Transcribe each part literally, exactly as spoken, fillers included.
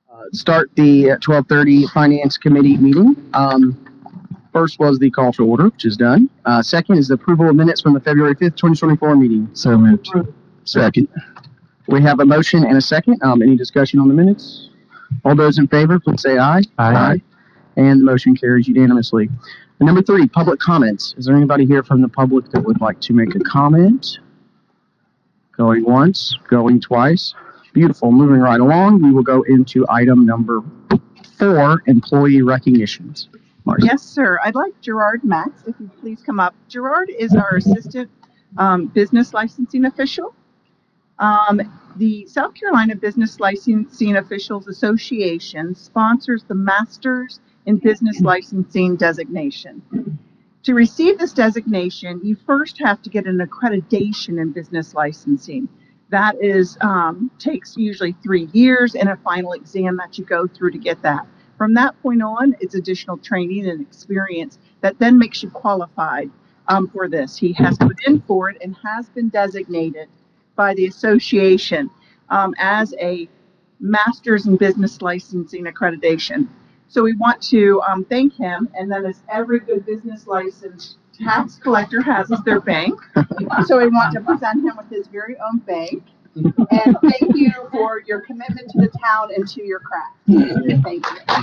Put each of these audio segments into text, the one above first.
Uh, start the twelve thirty Finance Committee meeting. Um, first was the call to order, which is done. Uh, second is the approval of minutes from the February fifth, twenty twenty-four meeting. So moved. Second. We have a motion and a second. Um, any discussion on the minutes? All those in favor, please say aye. Aye. And the motion carries unanimously. And number three, public comments. Is there anybody here from the public that would like to make a comment? Going once, going twice. Beautiful. Moving right along, we will go into item number four, employee recognitions. Marcy. Yes, sir. I'd like Gerard Max, if you please come up. Gerard is our assistant um, business licensing official. Um, the South Carolina Business Licensing Officials Association sponsors the Masters in Business Licensing designation. To receive this designation, you first have to get an accreditation in business licensing. That is um, takes usually three years and a final exam that you go through to get that. From that point on, it's additional training and experience that then makes you qualified um, for this. He has put in for it and has been designated by the association um, as a Masters in Business Licensing accreditation. So we want to um, thank him, and then as every good business licensed tax collector has as their bank. So we want to present him with his very own bank. And thank you for your commitment to the town and to your craft. Thank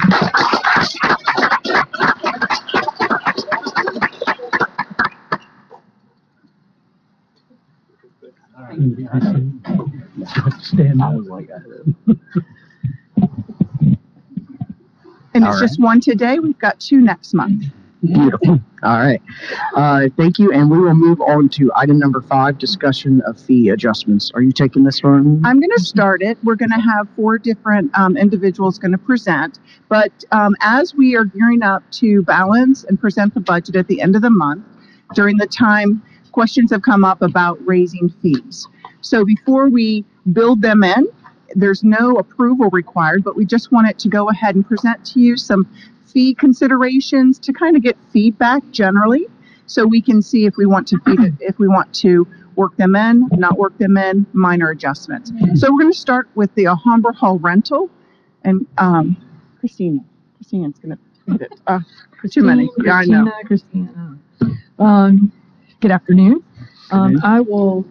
you. Stand up. And All it's right. just one today. We've got two next month. Beautiful. All right. Uh, thank you. And we will move on to item number five, discussion of fee adjustments. Are you taking this one? I'm going to start it. We're going to have four different um, individuals going to present. But um, as we are gearing up to balance and present the budget at the end of the month, during the time, questions have come up about raising fees. So before we build them in, there's no approval required, but we just wanted to go ahead and present to you some fee considerations to kind of get feedback generally, so we can see if we want to feed it, if we want to work them in, not work them in, minor adjustments. So we're going to start with the Alhambra Hall rental, and um, Christina, Christina's going to feed it. Uh, too many. Yeah, I know. Christina. Um, good afternoon. Um, I will.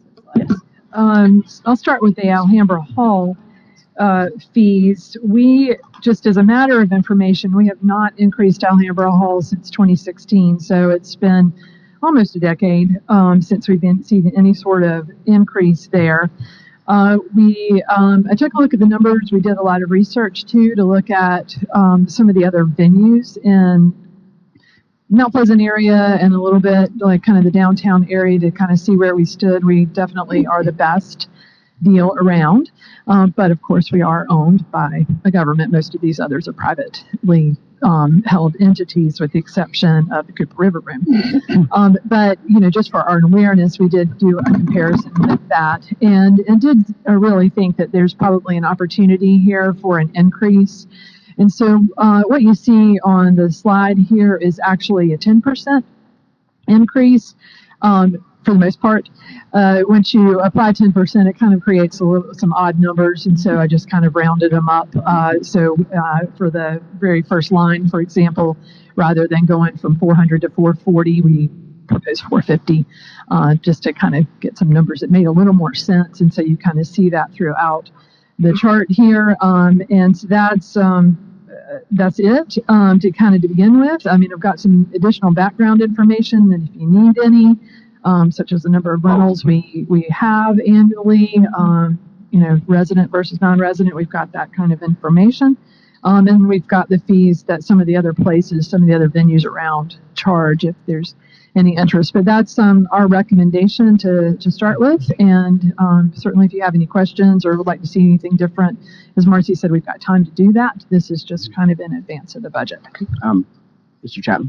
Um, I'll start with the Alhambra Hall uh, fees. We, just as a matter of information, we have not increased Alhambra Hall since twenty sixteen, so it's been almost a decade um, since we've been seeing any sort of increase there. Uh, we, um, I took a look at the numbers. We did a lot of research too to look at um, some of the other venues in Mount Pleasant area and a little bit like kind of the downtown area to kind of see where we stood. We definitely are the best deal around, um, but of course we are owned by a government. Most of these others are privately um, held entities, with the exception of the Cooper River Room. Um, but you know, just for our awareness, we did do a comparison with that, and and did uh, really think that there's probably an opportunity here for an increase. And so uh, what you see on the slide here is actually a ten percent increase um, for the most part. Uh, once you apply ten percent, it kind of creates a little, some odd numbers, and so I just kind of rounded them up. Uh, so uh, for the very first line, for example, rather than going from four hundred to four forty, we proposed four fifty, uh, just to kind of get some numbers that made a little more sense, and so you kind of see that throughout the chart here, um, and so that's um, uh, that's it um, to kind of to begin with. I mean, I've got some additional background information, and if you need any, um, such as the number of rentals we we have annually, um, you know, resident versus non-resident, we've got that kind of information, um, and we've got the fees that some of the other places, some of the other venues around charge if there's any interest. But that's um, our recommendation to, to start with. And um, certainly if you have any questions or would like to see anything different, as Marcy said, we've got time to do that. This is just kind of in advance of the budget. Um, Mister Chapman.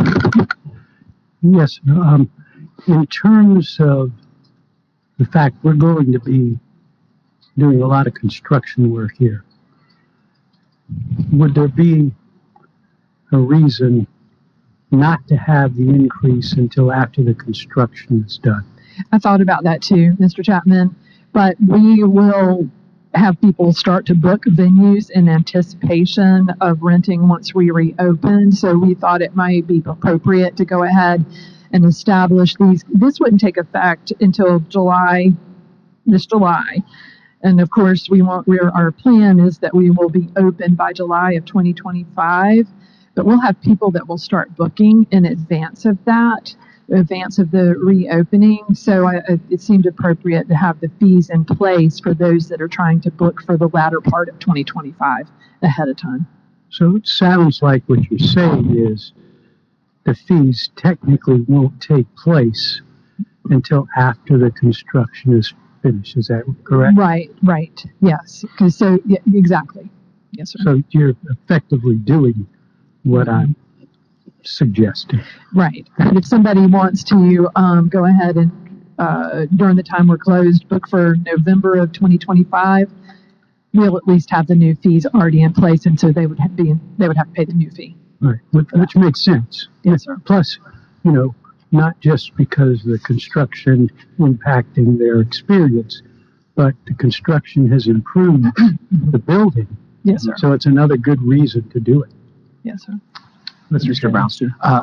Yes, um, in terms of the fact we're going to be doing a lot of construction work here, would there be a reason not to have the increase until after the construction is done? I thought about that too, Mister Chapman, but we will have people start to book venues in anticipation of renting once we reopen. So we thought it might be appropriate to go ahead and establish these. This wouldn't take effect until July, this July. And of course, we want, we're, our plan is that we will be open by July of twenty twenty-five, but we'll have people that will start booking in advance of that, in advance of the reopening. So I, it seemed appropriate to have the fees in place for those that are trying to book for the latter part of twenty twenty-five ahead of time. So it sounds like what you're saying is the fees technically won't take place until after the construction is finished. Is that correct? Right, right. Yes. Because so, yeah, exactly. Yes, sir. So you're effectively doing what I'm suggesting. Right. And if somebody wants to um, go ahead and uh, during the time we're closed, book for November of twenty twenty-five, we'll at least have the new fees already in place, and so they would have be they would have to pay the new fee. Right, which, which makes sense. Yes, sir. Plus, you know, not just because the construction impacting their experience, but the construction has improved the building. Yes, sir. So it's another good reason to do it. Yes, sir. Mister Brownstein. Uh,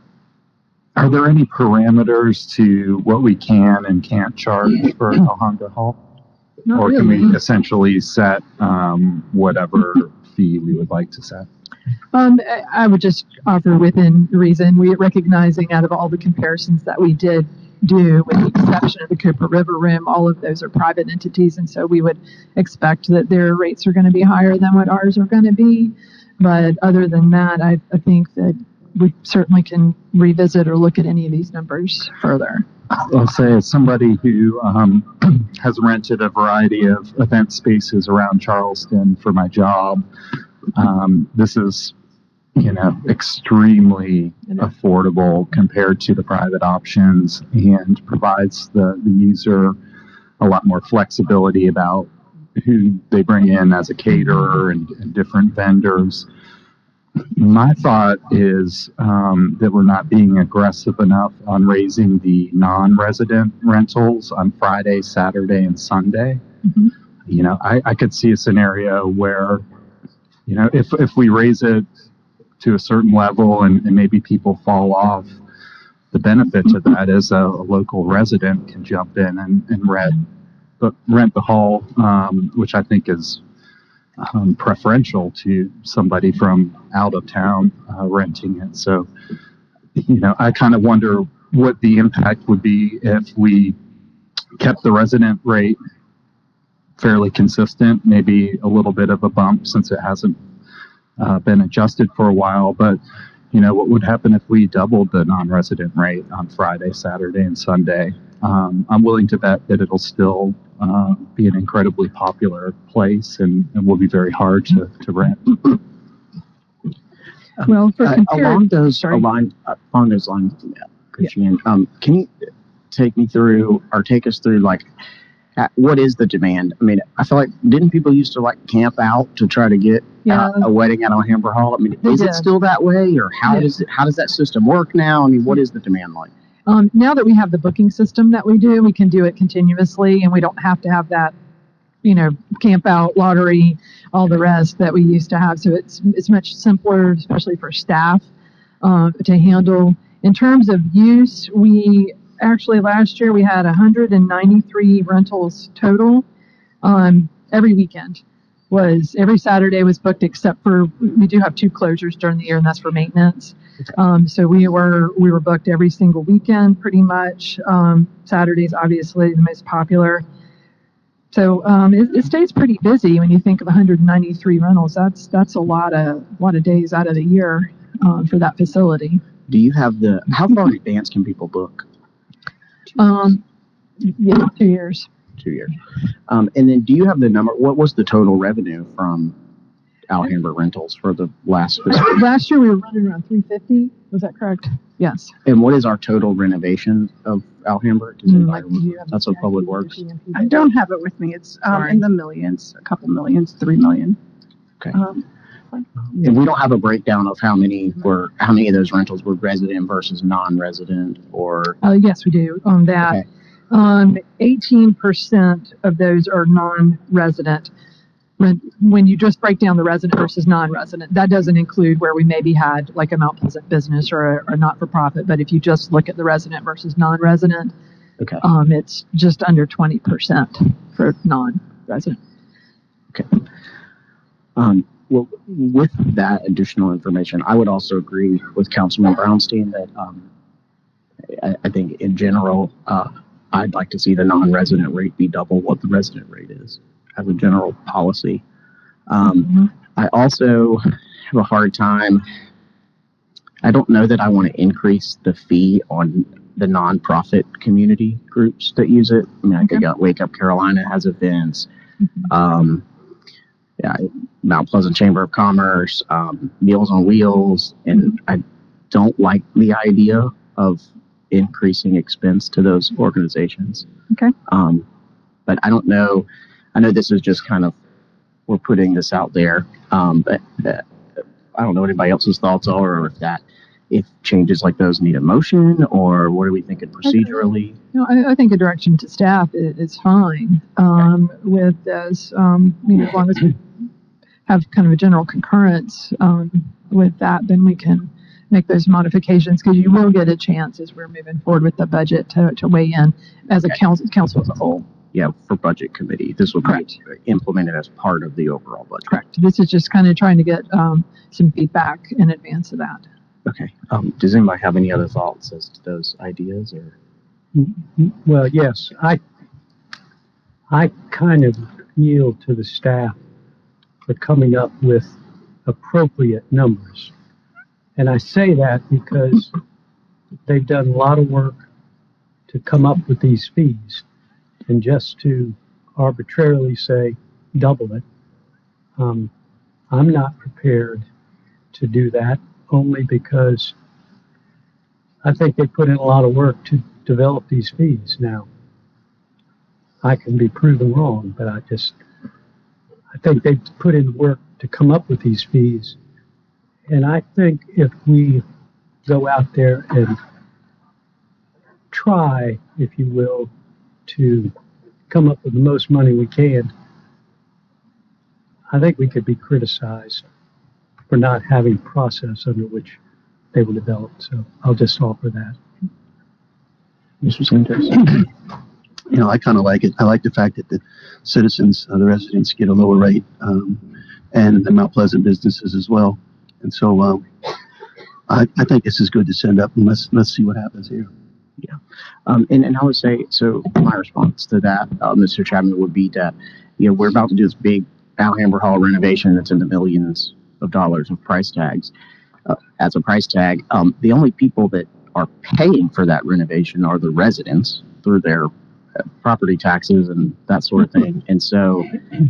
are there any parameters to what we can and can't charge for Alhambra Hall? Not Or can really. we essentially set um, whatever fee we would like to set? Um, I- I would just offer within reason, we recognizing out of all the comparisons that we did do, with the exception of the Cooper River Room, all of those are private entities, and so we would expect that their rates are going to be higher than what ours are going to be. But other than that, I, I think that we certainly can revisit or look at any of these numbers further. I'll say as somebody who um, has rented a variety of event spaces around Charleston for my job, um, this is, you know, extremely affordable compared to the private options and provides the, the user a lot more flexibility about who they bring in as a caterer and, and different vendors. My thought is um, that we're not being aggressive enough on raising the non-resident rentals on Friday, Saturday, and Sunday. Mhm. You know, I, I could see a scenario where, you know, if if we raise it to a certain level and, and maybe people fall off, the benefit to that is a, a local resident can jump in and, and rent, but rent the hall, um, which I think is um, preferential to somebody from out of town uh, renting it. So, you know, I kind of wonder what the impact would be if we kept the resident rate fairly consistent, maybe a little bit of a bump since it hasn't uh, been adjusted for a while. But, you know, what would happen if we doubled the non-resident rate on Friday, Saturday, and Sunday? Um, I'm willing to bet that it'll still uh, be an incredibly popular place and, and will be very hard to, to rent. Well, for Uh, compare, along those sorry. along, uh, along those lines, yeah, Christiane, um, can you take me through or take us through like uh, what is the demand? I mean, I feel like didn't people used to like camp out to try to get Yeah. uh, a wedding at Alhambra Hall? I mean, They is did. it still that way, or how Yeah. does it how does that system work now? I mean, what is the demand like? Um, now that we have the booking system that we do, we can do it continuously, and we don't have to have that, you know, camp out, lottery, all the rest that we used to have. So it's it's much simpler, especially for staff, uh, to handle. In terms of use, we actually last year we had one hundred ninety-three rentals total. Um, every weekend was every Saturday was booked, except for we do have two closures during the year, and that's for maintenance. Um, so we were we were booked every single weekend, pretty much. Um, Saturdays, obviously, the most popular. So um, it, it stays pretty busy when you think of one hundred ninety-three rentals. That's that's a lot of lot of days out of the year um, for that facility. Do you have the how far in advance can people book? Um, yeah, two years. Two years. Um, and then do you have the number? What was the total revenue from Alhambra Rentals for the last fiscal? Last year we were running around three hundred fifty. Was that correct? Yes. And what is our total renovation of Alhambra? Does Mm, anybody like, do remember? you have That's the what Public Works. C I P? I don't have it with me. It's um, Sorry. in the millions, a couple millions, three million. Okay. Um, And we don't have a breakdown of how many were, how many of those rentals were resident versus non-resident, or, Uh, yes, we do on that. Okay. Um, eighteen percent of those are non-resident. When, when you just break down the resident versus non-resident, that doesn't include where we maybe had like a Mount Pleasant business or a, or not-for-profit. But if you just look at the resident versus non-resident, Okay. um, it's just under twenty percent for non-resident. Okay. Um, well, with that additional information, I would also agree with Councilman Brownstein that um, I, I think in general, uh, I'd like to see the non-resident rate be double what the resident rate is as a general policy. Um, Mm-hmm. I also have a hard time. I don't know that I want to increase the fee on the nonprofit community groups that use it. I mean, I think uh, Wake Up Carolina has events. Mm-hmm. Um, yeah, Mount Pleasant Chamber of Commerce, um, Meals on Wheels, and I don't like the idea of increasing expense to those organizations. Okay. Um, but I don't know. I know this is just kind of, we're putting this out there, um, but uh, I don't know what anybody else's thoughts are, or if that, if changes like those need a motion, or what are we thinking procedurally? No, I, I think a direction to staff is, is fine um, with this. Um, you know, as long as we have kind of a general concurrence um, with that, then we can make those modifications, because you will get a chance as we're moving forward with the budget to, to weigh in as a Okay. council, council as a whole. Yeah, for budget committee, this will Correct. be implemented as part of the overall budget. Correct. This is just kind of trying to get um, some feedback in advance of that. Okay. Um, does anybody have any other thoughts as to those ideas, or? Well, yes, I, I kind of yield to the staff for coming up with appropriate numbers. And I say that because they've done a lot of work to come up with these fees. And just to arbitrarily say double it, um, I'm not prepared to do that, only because I think they put in a lot of work to develop these fees. Now, I can be proven wrong, but I just, I think they put in work to come up with these fees. And I think if we go out there and try, if you will, to come up with the most money we can, I think we could be criticized for not having process under which they were developed. So I'll just offer that. Mister Sanders? You know, I kind of like it. I like the fact that the citizens, uh, the residents, get a lower rate, um, and the Mount Pleasant businesses as well. And so, um, I, I think this is good to send up, and let's let's see what happens here. Yeah. Um, and, and I would say, so my response to that, uh, Mister Chapman, would be that, you know, we're about to do this big Alhambra Hall renovation that's in the millions of dollars of price tags. Uh, as a price tag, um, the only people that are paying for that renovation are the residents through their uh, property taxes and that sort of thing. And so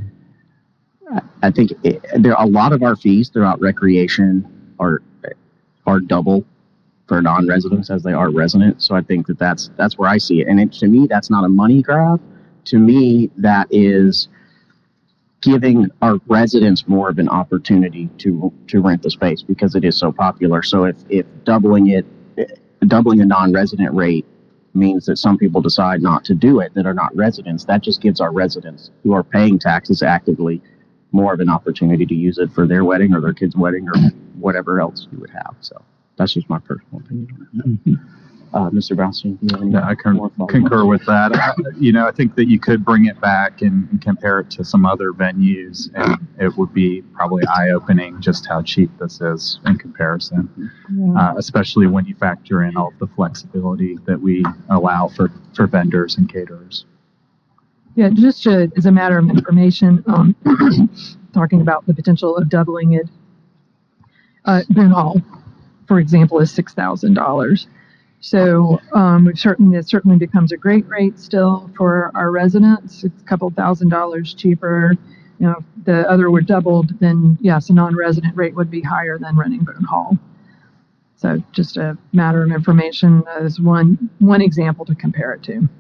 I, I think it, there are a lot of our fees throughout recreation are are double for non-residents as they are residents. So I think that that's that's where I see it. And it, to me, that's not a money grab. To me, that is giving our residents more of an opportunity to to rent the space because it is so popular. So if if doubling it, doubling a non-resident rate means that some people decide not to do it that are not residents, that just gives our residents who are paying taxes actively more of an opportunity to use it for their wedding or their kid's wedding or whatever else you would have. So that's just my personal opinion on that. Uh, Mister Brownstein, do you have any Yeah, I con- more thoughts? concur with that. I, you know, I think that you could bring it back and, and compare it to some other venues, and it would be probably eye-opening just how cheap this is in comparison, Yeah. uh, especially when you factor in all of the flexibility that we allow for, for vendors and caterers. Yeah, just to, as a matter of information, um, talking about the potential of doubling it, uh, Boone Hall, for example, is six thousand dollars. So um, we've certainly, it certainly becomes a great rate still for our residents. It's a couple thousand dollars cheaper. You know, if the other were doubled, then yes, a non-resident rate would be higher than renting Boone Hall. So just a matter of information as one one example to compare it to.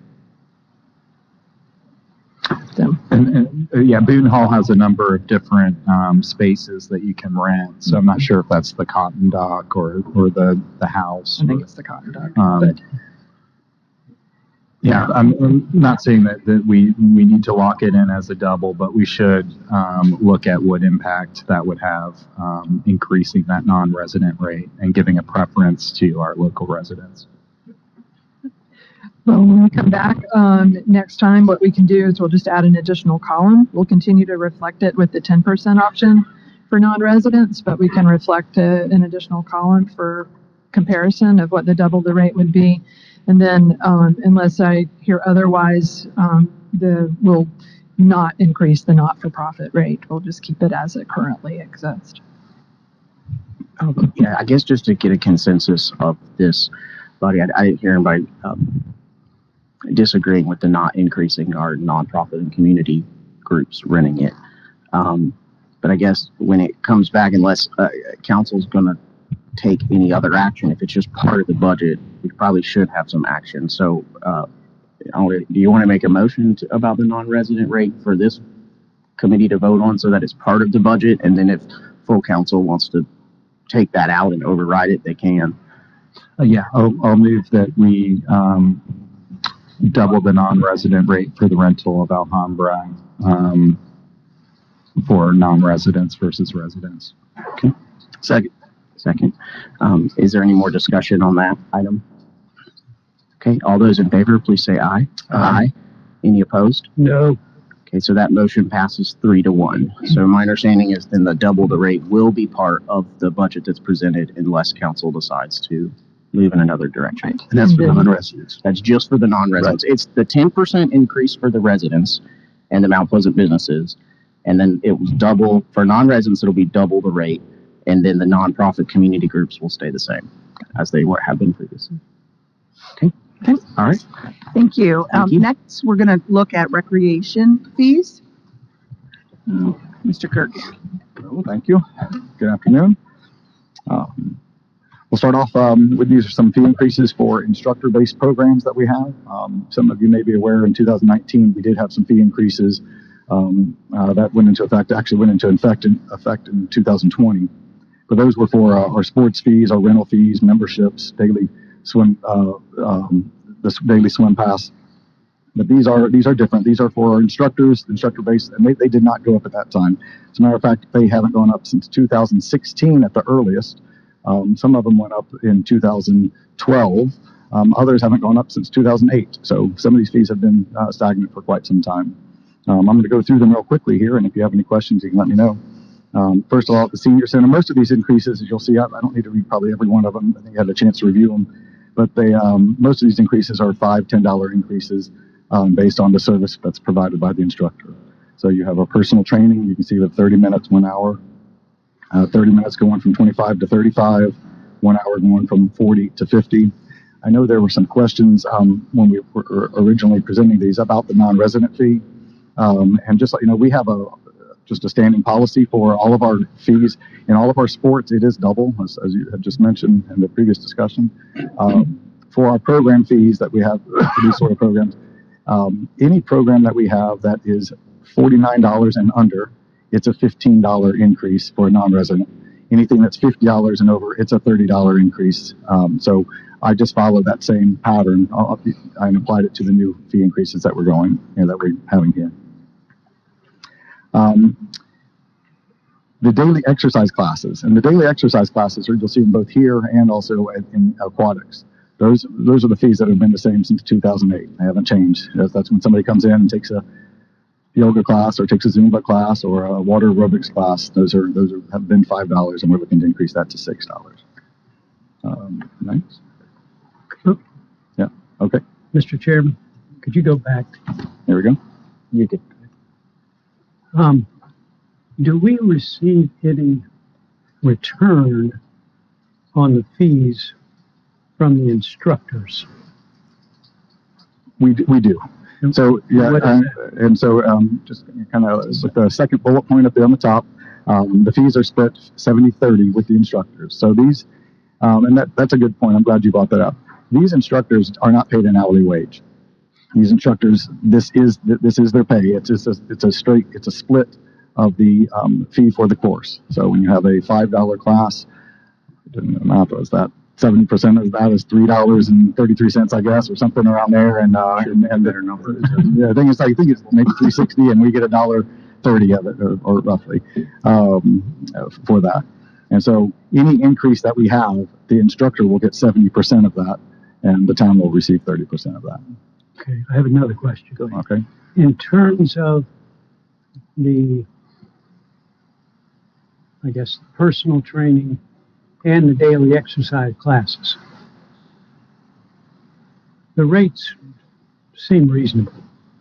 So. And, and uh, yeah, Boone Hall has a number of different um, spaces that you can rent. So I'm not sure if that's the Cotton Dock or, or the, the house. I think or, it's the Cotton Dock. um, but Yeah, I'm, I'm not saying that, that we, we need to lock it in as a double, but we should um, look at what impact that would have, um, increasing that non-resident rate and giving a preference to our local residents. Well, when we come back um, next time, what we can do is we'll just add an additional column. We'll continue to reflect it with the ten percent option for non-residents, but we can reflect a, an additional column for comparison of what the double the rate would be. And then, um, unless I hear otherwise, um, the we'll not increase the not-for-profit rate. We'll just keep it as it currently exists. Um, yeah, I guess just to get a consensus of this body, I, I didn't hear anybody um, disagreeing with the not increasing our nonprofit and community groups renting it. Um, but I guess when it comes back, unless uh, council's going to take any other action, if it's just part of the budget, we probably should have some action. So, uh, do you want to make a motion to, about the non-resident rate for this committee to vote on so that it's part of the budget? And then if full council wants to take that out and override it, they can. Uh, yeah, I'll, I'll move that we um, double the non-resident rate for the rental of Alhambra um, for non-residents versus residents. Okay. Second. Second. Um, is there any more discussion on that item? Okay, all those in favor, please say aye. Aye. Any opposed? No. Okay, so that motion passes three to one. So my understanding is then the double the rate will be part of the budget that's presented unless council decides to move in another direction. And that's for non-residents. That's just for the non-residents. It's the ten percent increase for the residents and the Mount Pleasant businesses. And then it was double for non-residents. It'll be double the rate. And then the nonprofit community groups will stay the same as they were have been previously. Okay. Okay. All right. Thank you. Thank Um, you. Next, we're going to look at recreation fees. Uh, Mister Kirk. Well, thank you. Good afternoon. Um, we'll start off um, with these are some fee increases for instructor-based programs that we have. Um, some of you may be aware in two thousand nineteen we did have some fee increases um, uh, that went into effect. Actually, went into effect in, effect in two thousand twenty. But those were for uh, our sports fees, our rental fees, memberships, daily swim, uh, um, the daily swim pass. But these are these are different. These are for our instructors, instructor-based, and they, they did not go up at that time. As a matter of fact, they haven't gone up since two thousand sixteen at the earliest. Um, some of them went up in two thousand twelve. Um, others haven't gone up since two thousand eight. So some of these fees have been uh, stagnant for quite some time. Um, I'm going to go through them real quickly here, and if you have any questions, you can let me know. Um, first of all, at the senior center, most of these increases, as you'll see, I, I don't need to read probably every one of them. I think I had a chance to review them. But they, um, most of these increases are five, ten dollar increases um, based on the service that's provided by the instructor. So you have a personal training. You can see that thirty minutes, one hour, uh, thirty minutes going from twenty-five to thirty-five, one hour going from forty to fifty. I know there were some questions um, when we were originally presenting these about the non-resident fee. Um, and just like, you know, we have a just a standing policy for all of our fees in all of our sports. It is double, as, as you have just mentioned in the previous discussion. Um, for our program fees that we have for these sort of programs, um, any program that we have that is forty-nine dollars and under, it's a fifteen dollar increase for a non-resident. Anything that's fifty dollars and over, it's a thirty dollar increase. Um, so I just followed that same pattern uh, and applied it to the new fee increases that we're going, you know, that we're having here. Um, the daily exercise classes, and the daily exercise classes are, you'll see them both here and also in aquatics. Those those are the fees that have been the same since two thousand eight. They haven't changed. That's, that's when somebody comes in and takes a yoga class or takes a Zumba class or a water aerobics class. Those are those are, have been five dollars, and we're looking to increase that to six dollars. Um, next. Yeah. Okay. Mister Chairman, could you go back? There we go. You could. Um, do we receive any return on the fees from the instructors? We do, we do. So yeah, What is uh, and so um, just kind of with the second bullet point up there on the top, um, the fees are split seventy thirty with the instructors. So these, um, and that, that's a good point. I'm glad you brought that up. These instructors are not paid an hourly wage. These instructors, this is this is their pay. It's just a, it's a straight, it's a split of the um, fee for the course. So when you have a five dollar class, I didn't know the math was that seventy percent of that is three dollars and thirty-three cents, I guess, or something around there. And, uh, and, and better number. Yeah, I think it's like, I think it's maybe three sixty and we get a dollar thirty of it, or, or roughly, um, for that. And so any increase that we have, the instructor will get seventy percent of that, and the town will receive thirty percent of that. Okay, I have another question. Go ahead. Okay. In terms of the, I guess, personal training and the daily exercise classes, the rates seem reasonable.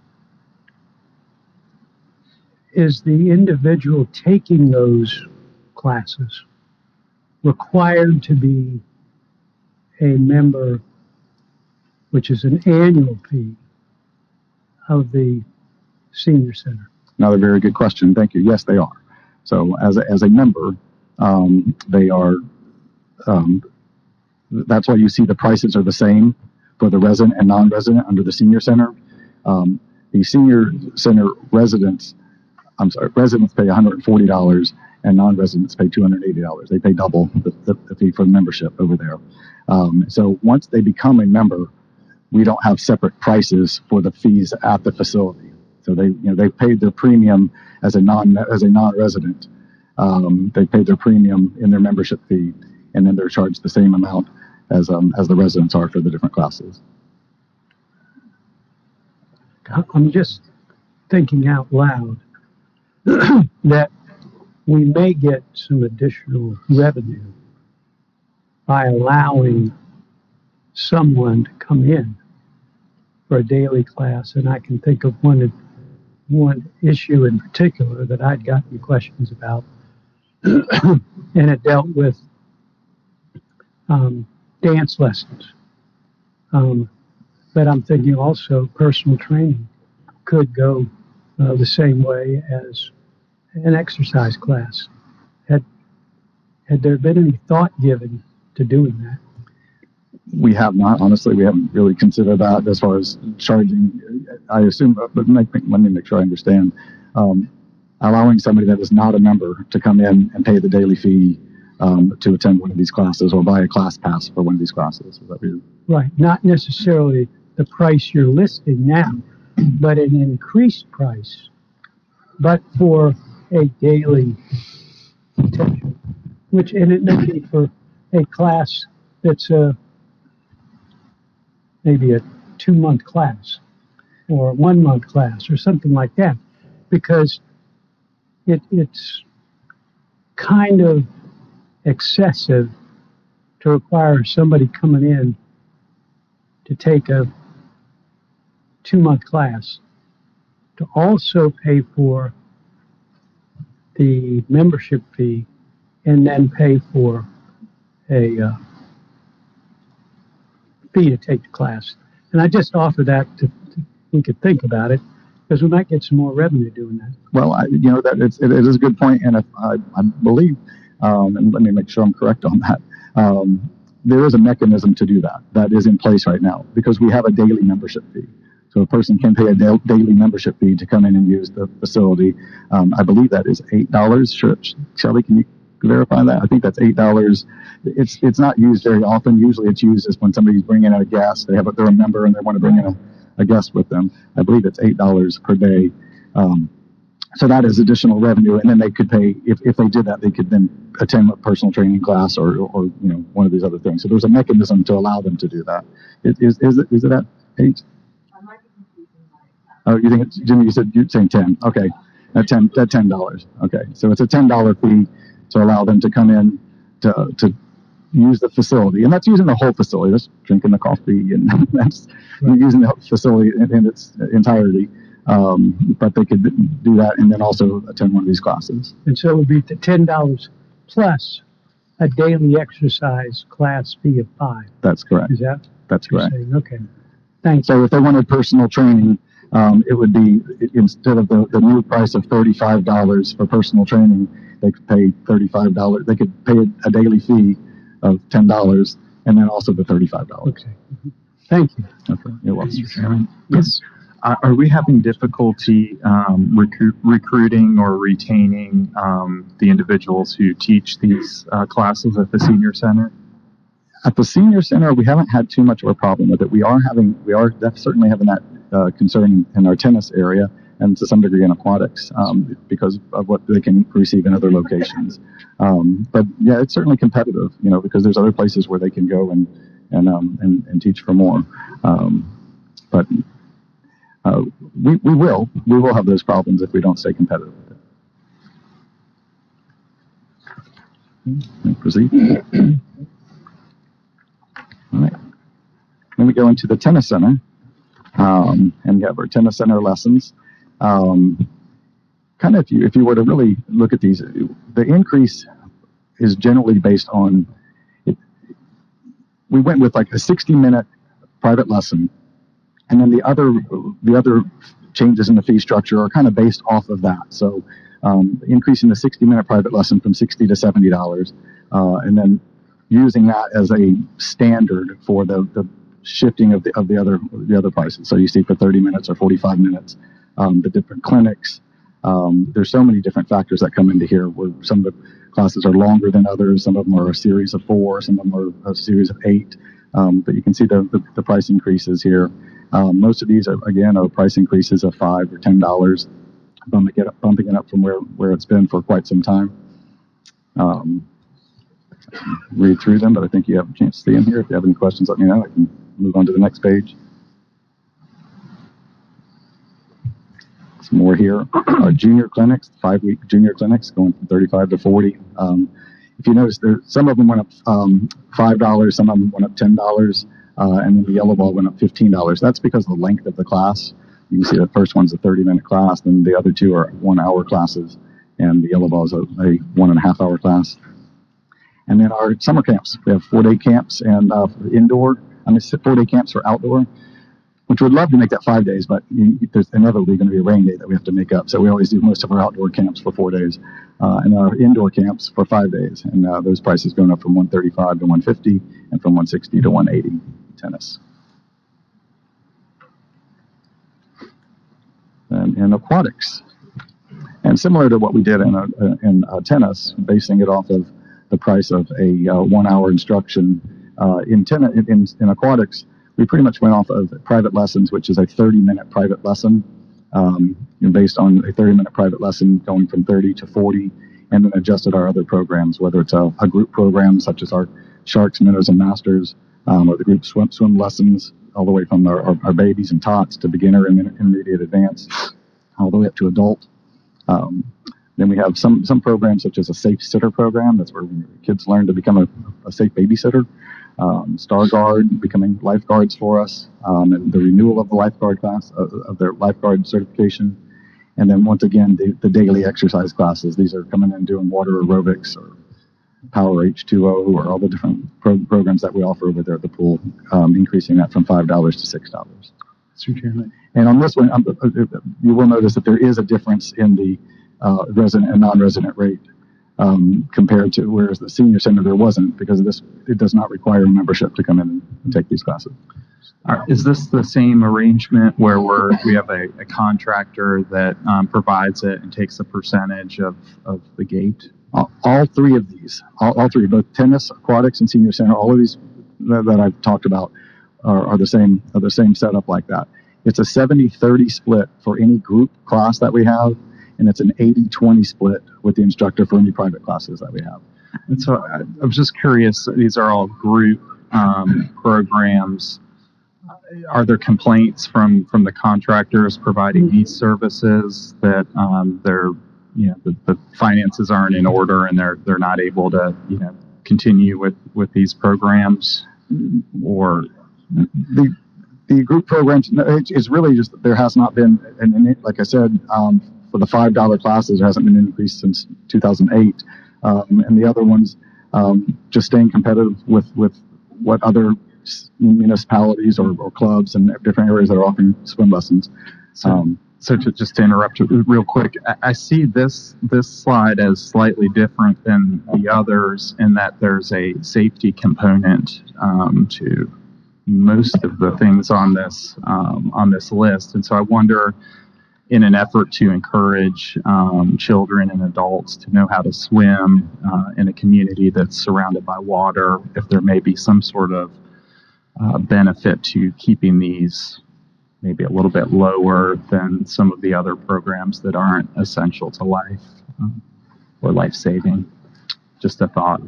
Is the individual taking those classes required to be a member, which is an annual fee, of the senior center? Another very good question. Thank you. Yes, they are. So as a, as a member, um, they are, um, that's why you see the prices are the same for the resident and non-resident under the senior center. Um, the senior center residents, I'm sorry, residents pay one hundred forty dollars and non-residents pay two hundred eighty dollars. They pay double the, the, the fee for the membership over there. Um, so once they become a member, we don't have separate prices for the fees at the facility. So they, you know, they paid their premium as a non as a non-resident. Um, they paid their premium in their membership fee, and then they're charged the same amount as um, as the residents are for the different classes. I'm just thinking out loud that we may get some additional revenue by allowing someone to come in for a daily class, and I can think of one one issue in particular that I'd gotten questions about, and it dealt with um, dance lessons. Um, but I'm thinking also personal training could go uh, the same way as an exercise class. Had had there been any thought given to doing that? We have not, honestly, we haven't really considered that as far as charging. I assume, but make, let me make sure I understand. Um, allowing somebody that is not a member to come in and pay the daily fee um, to attend one of these classes or buy a class pass for one of these classes. Is that weird? Right, not necessarily the price you're listing now, but an increased price, but for a daily potential, which, and it may be for a class that's a maybe a two-month class or a one-month class or something like that, because it, it's kind of excessive to require somebody coming in to take a two-month class to also pay for the membership fee and then pay for a uh, fee to take the class. And I just offer that to, to we could think about it, because we might get some more revenue doing that. Well, I, you know, that it's, it, it is a good point, and if, I, I believe, um, and let me make sure I'm correct on that, um, there is a mechanism to do that. That is in place right now, because we have a daily membership fee. So a person can pay a da- daily membership fee to come in and use the facility. Um, I believe that is eight dollars. Shelley, can you verify that? I think that's eight dollars. It's it's not used very often. Usually it's used as when somebody's bringing in a guest. They have a, they're a member and they want to bring in a, a guest with them. I believe it's eight dollars per day. Um, so that is additional revenue, and then they could pay, if, if they did that, they could then attend a personal training class or, or you know, one of these other things. So there's a mechanism to allow them to do that. Is, is, is, it, is it at eight? Oh, you think it's, Jimmy, you said, you're saying ten. Okay. At ten, at ten dollars. Okay. So it's a ten dollar fee to allow them to come in to, to use the facility. And that's using the whole facility. That's drinking the coffee and that's right. Using the facility in, in its entirety. Um, but they could do that and then also attend one of these classes. And so it would be the ten dollars plus a daily exercise class fee of five. That's correct. Is that? That's correct. Saying? Okay. Thanks. So if they wanted personal training, um, it would be, instead of the, the new price of thirty-five dollars for personal training, they could pay thirty-five dollars. They could pay a daily fee of ten dollars and then also the thirty-five dollars. Okay. Thank you. Okay. You're welcome. Mister Chairman. Yes. Uh, are we having difficulty um, recruit, recruiting or retaining um, the individuals who teach these uh, classes at the senior center? At the senior center, we haven't had too much of a problem with it. We are having, we are def- certainly having that uh, concern in our tennis area and to some degree in aquatics um, because of what they can receive in other locations. Um, but yeah, it's certainly competitive, you know, because there's other places where they can go and and um, and, and teach for more. Um, but uh, we we will we will have those problems if we don't stay competitive with it. Proceed. All right. Then we go into the tennis center, um, and we have our tennis center lessons. Um, kind of, if you if you were to really look at these, the increase is generally based on. It, we went with like a sixty minute private lesson, and then the other the other changes in the fee structure are kind of based off of that. So, um, increasing the sixty minute private lesson from sixty to seventy dollars, uh, and then using that as a standard for the, the shifting of the of the other the other prices. So you see for thirty minutes or forty-five minutes, um, the different clinics. Um, there's so many different factors that come into here where some of the classes are longer than others. Some of them are a series of four. Some of them are a series of eight. Um, but you can see the, the, the price increases here. Um, most of these are, again, are price increases of five or ten dollars, bumping it up, bumping it up from where, where it's been for quite some time. Um, read through them, but I think you have a chance to see them here. If you have any questions, let me know. I can move on to the next page. Some more here. Our junior clinics, five-week junior clinics, going from thirty-five to forty. Um, if you notice, there some of them went up um, five dollars, some of them went up ten dollars, uh, and then the yellow ball went up fifteen dollars. That's because of the length of the class. You can see the first one's a thirty-minute class, then the other two are one-hour classes, and the yellow ball is a, a one-and-a-half-hour class. And then our summer camps, we have four-day camps and uh, for indoor, I mean, four-day camps for outdoor, which would love to make that five days, but you, there's inevitably going to be a rain day that we have to make up. So we always do most of our outdoor camps for four days, uh, and our indoor camps for five days. And uh, those prices going up from one thirty-five to one fifty, and from one sixty to one eighty tennis. And, and aquatics, and similar to what we did in uh, in uh, tennis, basing it off of the price of a uh, one-hour instruction. Uh, in, ten- in, in aquatics, we pretty much went off of private lessons, which is a thirty-minute private lesson, um, based on a thirty-minute private lesson going from thirty to forty, and then adjusted our other programs, whether it's a, a group program such as our Sharks, Minnows, and Masters, um, or the group swim, swim lessons, all the way from our, our, our babies and tots to beginner and intermediate advanced, all the way up to adult. Um, Then we have some some programs such as a safe sitter program. That's where kids learn to become a, a safe babysitter. Um, Star Guard, becoming lifeguards for us, um, and the renewal of the lifeguard class, uh, of their lifeguard certification. And then once again, the, the daily exercise classes. These are coming in doing water aerobics or Power H two O or all the different pro- programs that we offer over there at the pool, um, increasing that from five dollars to six dollars. And on this one, um, you will notice that there is a difference in the Uh, resident and non-resident rate um, compared to, whereas the senior center there wasn't, because of this, it does not require membership to come in and take these classes. Are- Is this the same arrangement where we're, we have a, a contractor that um, provides it and takes a percentage of, of the gate? All, all three of these, all, all three, both tennis, aquatics, and senior center, all of these that, that I've talked about are, are the same, are the same setup like that. It's a seventy thirty split for any group class that we have, and it's an eighty twenty split with the instructor for any private classes that we have. And so I, I was just curious, these are all group um, programs. Are there complaints from, from the contractors providing these services that um, they're, you know, the, the finances aren't in order and they're they're not able to, you know, continue with, with these programs? Or the the group programs, no, it's, it's really just that there has not been, and, and it, like I said, um, for the five dollar classes, there hasn't been an increase since two thousand eight. Um, and the other ones, um, just staying competitive with, with what other municipalities or, or clubs and different areas that are offering swim lessons. Um, So to just to interrupt you real quick, I, I see this this slide as slightly different than the others in that there's a safety component um, to most of the things on this um, on this list, and so I wonder in an effort to encourage um, children and adults to know how to swim uh, in a community that's surrounded by water, if there may be some sort of uh, benefit to keeping these maybe a little bit lower than some of the other programs that aren't essential to life um, or life-saving. Just a thought.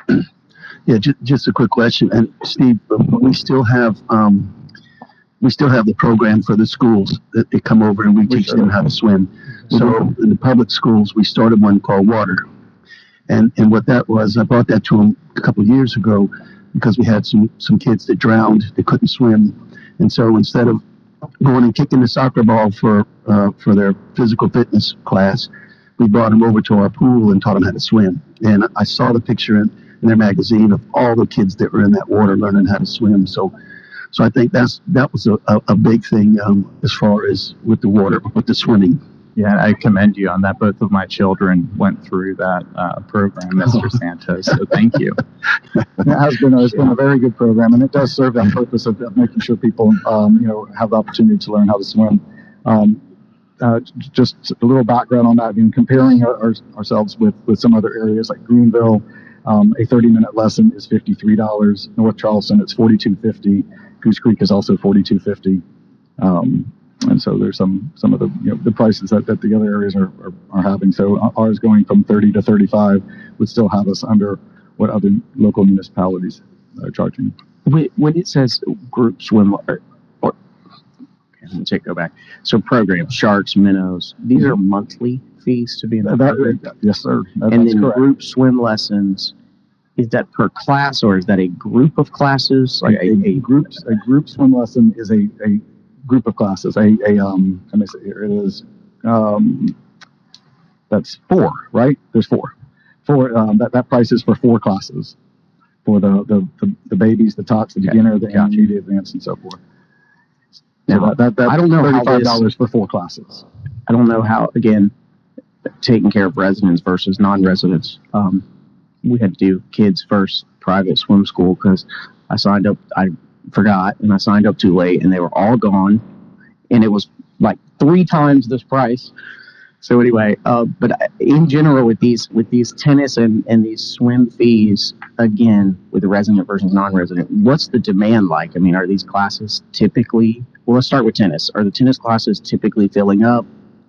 Yeah, just, just a quick question. And Steve, we still have um, we still have the program for the schools that they come over and we teach them how to swim. So in the public schools, we started one called Water. And and what that was, I brought that to them a couple of years ago because we had some, some kids that drowned, they couldn't swim. And so instead of going and kicking the soccer ball for uh, for their physical fitness class, we brought them over to our pool and taught them how to swim. And I saw the picture in, in their magazine of all the kids that were in that water learning how to swim. So So I think that's that was a, a, a big thing um, as far as with the water, with the swimming. Yeah, I commend you on that. Both of my children went through that uh, program, Mister Santos. So thank you. It has been a, it's been a very good program, and it does serve that purpose of making sure people, um, you know, have the opportunity to learn how to swim. Um, uh, just a little background on that. I mean, comparing our, our, ourselves with with some other areas like Greenville, um, a thirty minute lesson is fifty-three dollars. North Charleston, it's forty-two fifty. Goose Creek is also forty-two fifty, um, and so there's some some of the you know the prices that, that the other areas are, are, are having. So ours going from thirty to thirty-five would still have us under what other local municipalities are charging. When, when it says group swim, or, or okay, let me take go back. So programs, sharks, minnows, these are monthly fees to be in the That, program? that, yes, sir. That, And that's then correct. group swim lessons, is that per class or is that a group of classes? Like a, a group a group swim lesson is a, a group of classes. A, a um let me see here. It is um that's four, right? There's four. Four um that, that price is for four classes. For the the, the, the babies, the tots, the Okay. beginner, the Gotcha. intermediate, advanced, and so forth. So Now, that, that, that's I don't know how thirty-five this- dollars for four classes. I don't know how, again, taking care of residents versus non-residents. Um, we had to do kids first private swim school because I signed up, I forgot, and I signed up too late, and they were all gone, and it was like three times this price. So anyway, uh, but in general, with these with these tennis and, and these swim fees, again, with the resident versus non-resident, what's the demand like? I mean, are these classes typically? Well, let's start with tennis. Are the tennis classes typically filling up?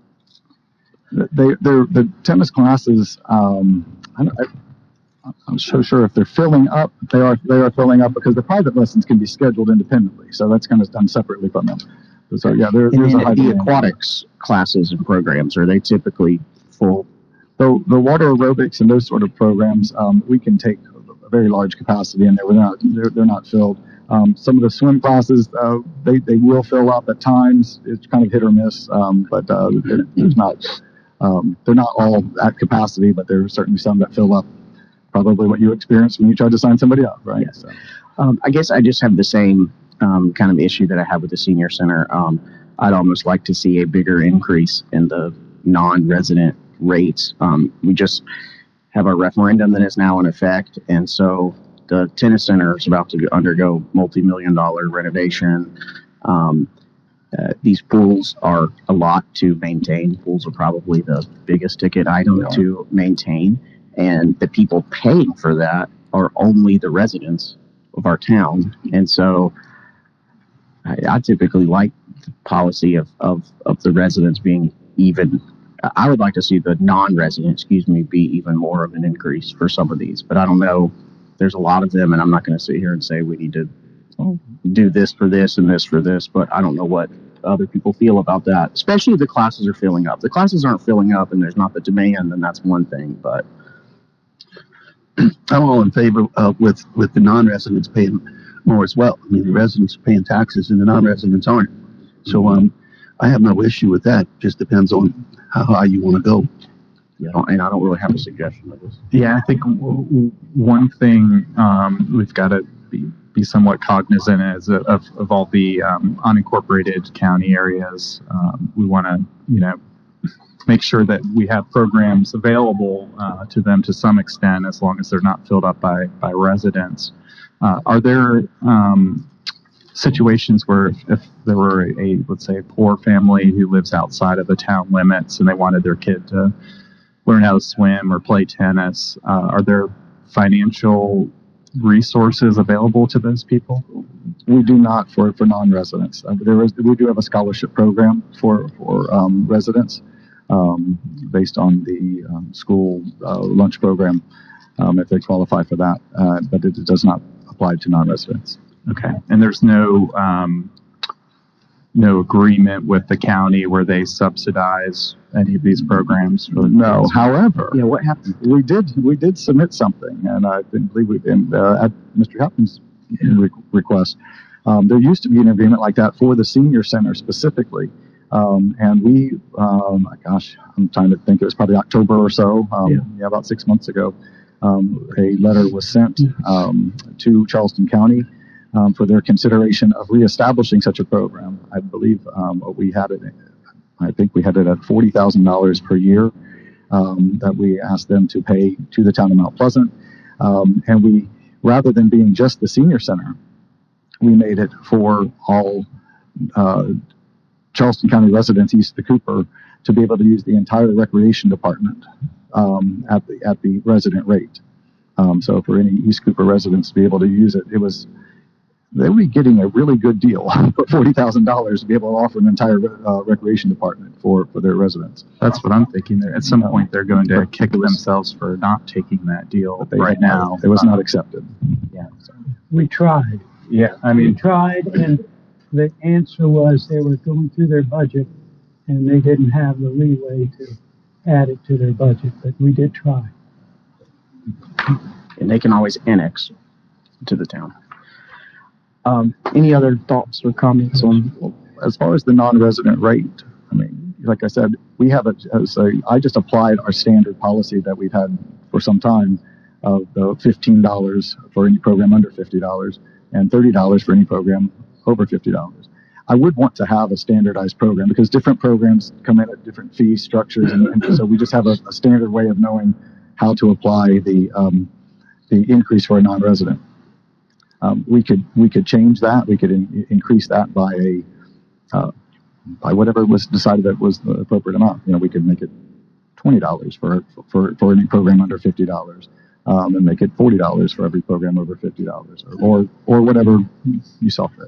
They they're the tennis classes. Um, I don't, I, I'm so sure if they're filling up, they are they are filling up because the private lessons can be scheduled independently. So that's kind of done separately from them. So yeah, there, And there's a then high the demand. aquatics classes and programs, are they typically full? The, the water aerobics and those sort of programs, um, we can take a very large capacity in there. We're not they're, they're not filled. Um, some of the swim classes, uh, they they will fill up at times. It's kind of hit or miss, um, but uh, there, there's not. Um, they're not all at capacity, but there are certainly some that fill up. Probably what you experienced when you tried to sign somebody up, right? Yes. So. Um, I guess I just have the same um, kind of issue that I have with the senior center. Um, I'd almost like to see a bigger increase in the non-resident rates. Um, we just have a referendum that is now in effect, and so the tennis center is about to undergo multi-million dollar renovation. Um, uh, these pools are a lot to maintain. Pools are probably the biggest ticket item to maintain, and the people paying for that are only the residents of our town. And so I, I typically like the policy of, of, of the residents being even. I would like to see the non-resident, excuse me, be even more of an increase for some of these, but I don't know. There's a lot of them, and I'm not going to sit here and say we need to do this for this and this for this, but I don't know what other people feel about that, especially if the classes are filling up. The classes aren't filling up and there's not the demand, then that's one thing, but I'm all in favor uh, with with the non-residents paying more as well. I mean, the residents are paying taxes and the non-residents aren't. So um, I have no issue with that. Just depends on how high you want to go. you know, and I don't really have a suggestion of this. Yeah, I think w- w- one thing um, we've got to be, be somewhat cognizant is of, of, of all the um, unincorporated county areas. Um, we want to, you know, make sure that we have programs available uh, to them to some extent, as long as they're not filled up by by residents. Uh, are there um, situations where if, if there were a, let's say, a poor family who lives outside of the town limits and they wanted their kid to learn how to swim or play tennis, uh, are there financial resources available to those people? We do not for, for non-residents. Uh, there is, we do have a scholarship program for, for um, residents um, based on the um, school uh, lunch program um, if they qualify for that, uh, but it, it does not apply to non-residents. Okay. And there's no um, no agreement with the county where they subsidize any of these programs? For No. However, Yeah, what happened? we did we did submit something, and I didn't believe we in, uh, at Mister Hopkins' re- request. Um, there used to be an agreement like that for the senior center specifically, um, and we, um, gosh, I'm trying to think. It was probably October or so. Um, Yeah. yeah, about six months ago. Um, a letter was sent um, to Charleston County um, for their consideration of reestablishing such a program. I believe um, we had it. I think we had it at forty thousand dollars per year um, that we asked them to pay to the town of Mount Pleasant. Um, and we, rather than being just the senior center, we made it for all uh, Charleston County residents east of the Cooper to be able to use the entire recreation department um, at the at the resident rate. Um, so for any East Cooper residents to be able to use it, it was they would be getting a really good deal for forty thousand dollars to be able to offer an entire uh, recreation department for, for their residents. That's what I'm thinking. There, at some No. point, they're going to But kick it was- themselves for not taking that deal But they right had not- now. it was not accepted. Yeah. We tried. Yeah. I We mean, tried, and the answer was they were going through their budget, and they didn't have the leeway to add it to their budget, but we did try. And they can always annex to the town. Um, any other thoughts or comments on? As far as the non-resident rate, I mean, like I said, we have a, as a, I just applied our standard policy that we've had for some time of the fifteen dollars for any program under fifty dollars and thirty dollars for any program over fifty dollars. I would want to have a standardized program because different programs come in at different fee structures, and, and so we just have a, a standard way of knowing how to apply the um, the increase for a non-resident. Um, we could we could change that. We could in, increase that by a uh, by whatever was decided that was the appropriate amount. You know, we could make it twenty dollars for for for any program under fifty dollars, um, and make it forty dollars for every program over fifty dollars, or, or or whatever you saw fit.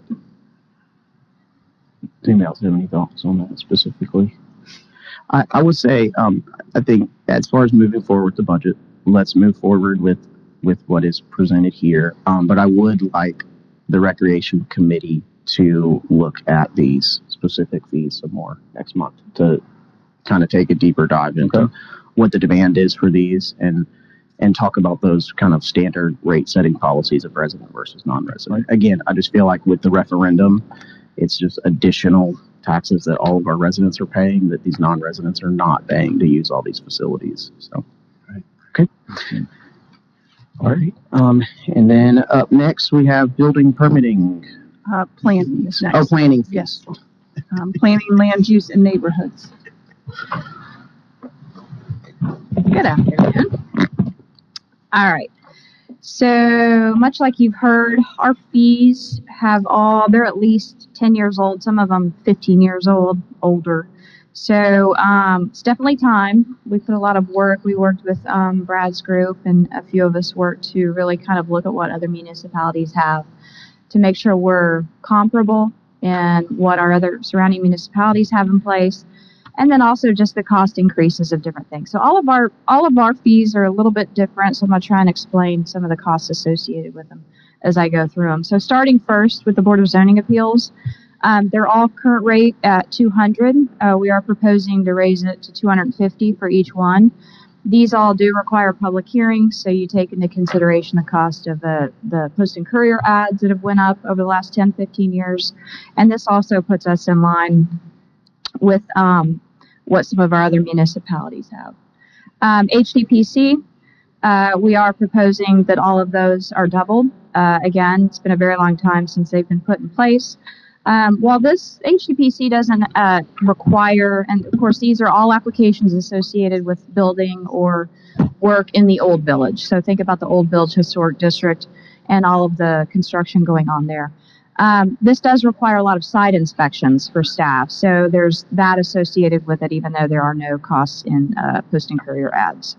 Does anybody else have any thoughts on that specifically? I, I would say, um, I think as far as moving forward with the budget, let's move forward with, with what is presented here. Um, but I would like the recreation committee to look at these specific fees some more next month to kind of take a deeper dive into Okay. what the demand is for these and and talk about those kind of standard rate setting policies of resident versus non-resident. Again, I just feel like with the referendum, it's just additional taxes that all of our residents are paying that these non-residents are not paying to use all these facilities. So, okay. All right. Um, and then up next we have building permitting. Uh, planning is next. Oh, planning. Yes. Um, planning land use in neighborhoods. Good afternoon. All right. So much like you've heard, our fees have all, they're at least ten years old, some of them fifteen years old, older. So um, it's definitely time. We put a lot of work. We worked with um, Brad's group, and a few of us worked to really kind of look at what other municipalities have to make sure we're comparable and what our other surrounding municipalities have in place. And then also just the cost increases of different things. So all of our all of our fees are a little bit different. So I'm going to try and explain some of the costs associated with them as I go through them. So starting first with the Board of Zoning Appeals, um, they're all current rate at two hundred. Uh, we are proposing to raise it to two hundred fifty for each one. These all do require public hearings, so you take into consideration the cost of the, the Post and Courier ads that have went up over the last ten, fifteen years. And this also puts us in line with um, what some of our other municipalities have. Um, H D P C, uh, we are proposing that all of those are doubled. Uh, again, it's been a very long time since they've been put in place. Um, while this H D P C doesn't uh, require, and of course these are all applications associated with building or work in the Old Village. So think about the Old Village Historic District and all of the construction going on there. Um, this does require a lot of site inspections for staff, so there's that associated with it, even though there are no costs in uh, post and courier ads.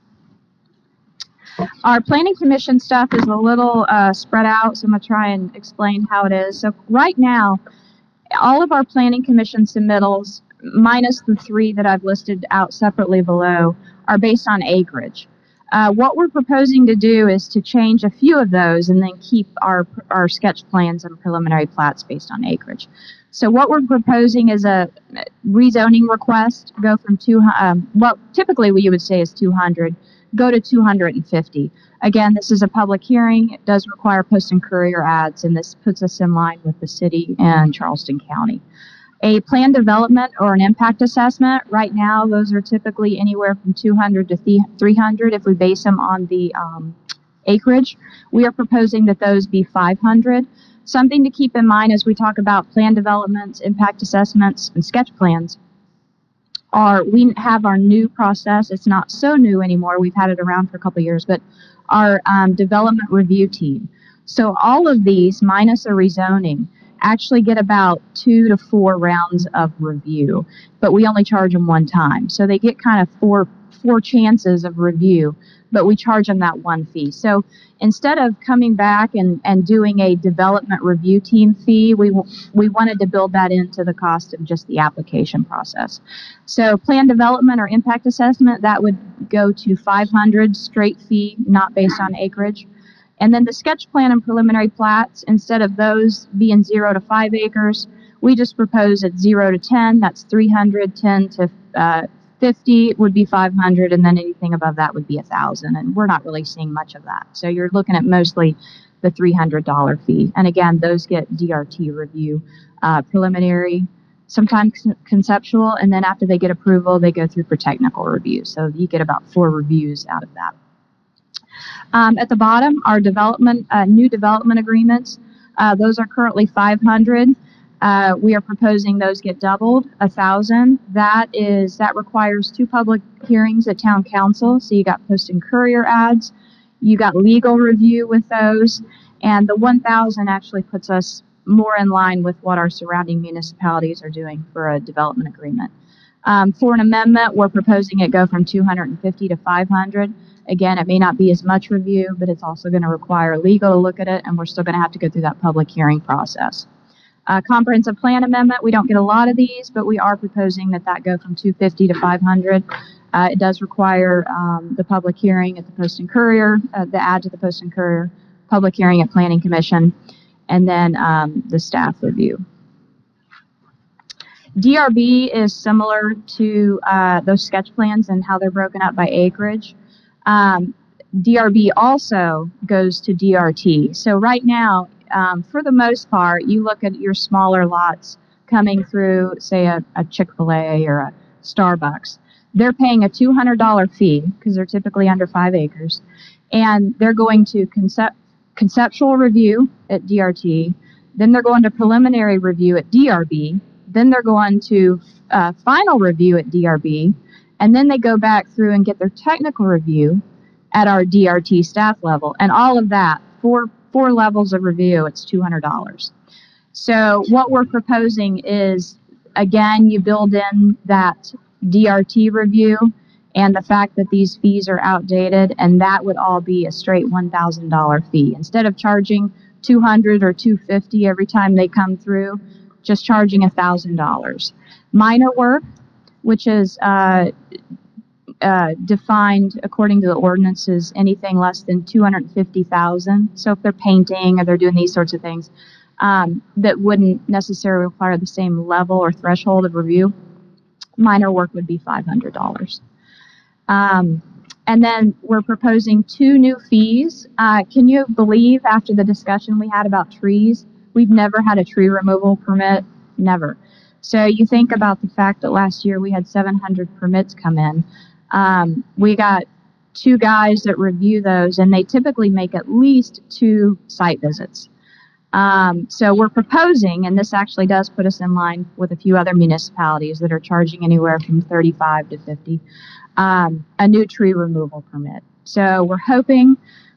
Our planning commission stuff is a little uh, spread out, so I'm going to try and explain how it is. So right now, all of our planning commission submittals, minus the three that I've listed out separately below, are based on acreage. Uh, what we're proposing to do is to change a few of those and then keep our, our sketch plans and preliminary plats based on acreage. So what we're proposing is a rezoning request, go from two, um, what typically what you would say is two hundred, go to two hundred fifty. Again, this is a public hearing. It does require post and courier ads, and this puts us in line with the city and Charleston County. A plan development or an impact assessment, right now those are typically anywhere from two hundred to three hundred if we base them on the um, acreage. We are proposing that those be five hundred. Something to keep in mind as we talk about plan developments, impact assessments, and sketch plans are we have our new process. It's not so new anymore. We've had it around for a couple of years, but our um, development review team. So all of these, minus a rezoning, actually get about two to four rounds of review, but we only charge them one time. So they get kind of four four chances of review, but we charge them that one fee. So instead of coming back and, and doing a development review team fee, we, we wanted to build that into the cost of just the application process. So plan development or impact assessment, that would go to five hundred straight fee, not based on acreage. And then the sketch plan and preliminary plats, instead of those being zero to five acres, we just propose at zero to ten, that's three hundred, ten to uh, fifty would be five hundred, and then anything above that would be one thousand, and we're not really seeing much of that. So you're looking at mostly the three hundred dollar fee. And again, those get D R T review, uh, preliminary, sometimes conceptual, and then after they get approval, they go through for technical review. So you get about four reviews out of that. Um, at the bottom, our development, uh, new development agreements, uh, those are currently five hundred. Uh, we are proposing those get doubled, one thousand. That is, that requires two public hearings at town council. So you got post and courier ads, you got legal review with those, and the one thousand actually puts us more in line with what our surrounding municipalities are doing for a development agreement. Um, for an amendment, we're proposing it go from two hundred fifty to five hundred. Again, it may not be as much review, but it's also going to require legal to look at it, and we're still going to have to go through that public hearing process. Uh, comprehensive plan amendment, we don't get a lot of these, but we are proposing that that go from two hundred fifty to five hundred. Uh, it does require um, the public hearing at the Post and Courier, uh, the ad to the Post and Courier, public hearing at Planning Commission, and then um, the staff review. D R B is similar to uh, those sketch plans and how they're broken up by acreage. Um, D R B also goes to D R T. So right now, um, for the most part, you look at your smaller lots coming through, say, a, a Chick-fil-A or a Starbucks. They're paying a two hundred dollar fee because they're typically under five acres, and they're going to concept, conceptual review at D R T, then they're going to preliminary review at D R B, then they're going to uh, final review at D R B, and then they go back through and get their technical review at our D R T staff level. And all of that, four, four levels of review, it's two hundred dollars. So what we're proposing is, again, you build in that D R T review and the fact that these fees are outdated, and that would all be a straight one thousand dollar fee. Instead of charging two hundred dollars or two hundred fifty dollars every time they come through, just charging one thousand dollars. Minor work, which is uh, uh, defined according to the ordinances, anything less than two hundred fifty thousand dollars. So if they're painting or they're doing these sorts of things, um, that wouldn't necessarily require the same level or threshold of review, minor work would be five hundred dollars. Um, and then we're proposing two new fees. Uh, can you believe, after the discussion we had about trees, we've never had a tree removal permit? Never. So you think about the fact that last year we had seven hundred permits come in. Um, we got two guys that review those, and they typically make at least two site visits. Um, so we're proposing, and this actually does put us in line with a few other municipalities that are charging anywhere from thirty-five to fifty, um, a new tree removal permit. So we're hoping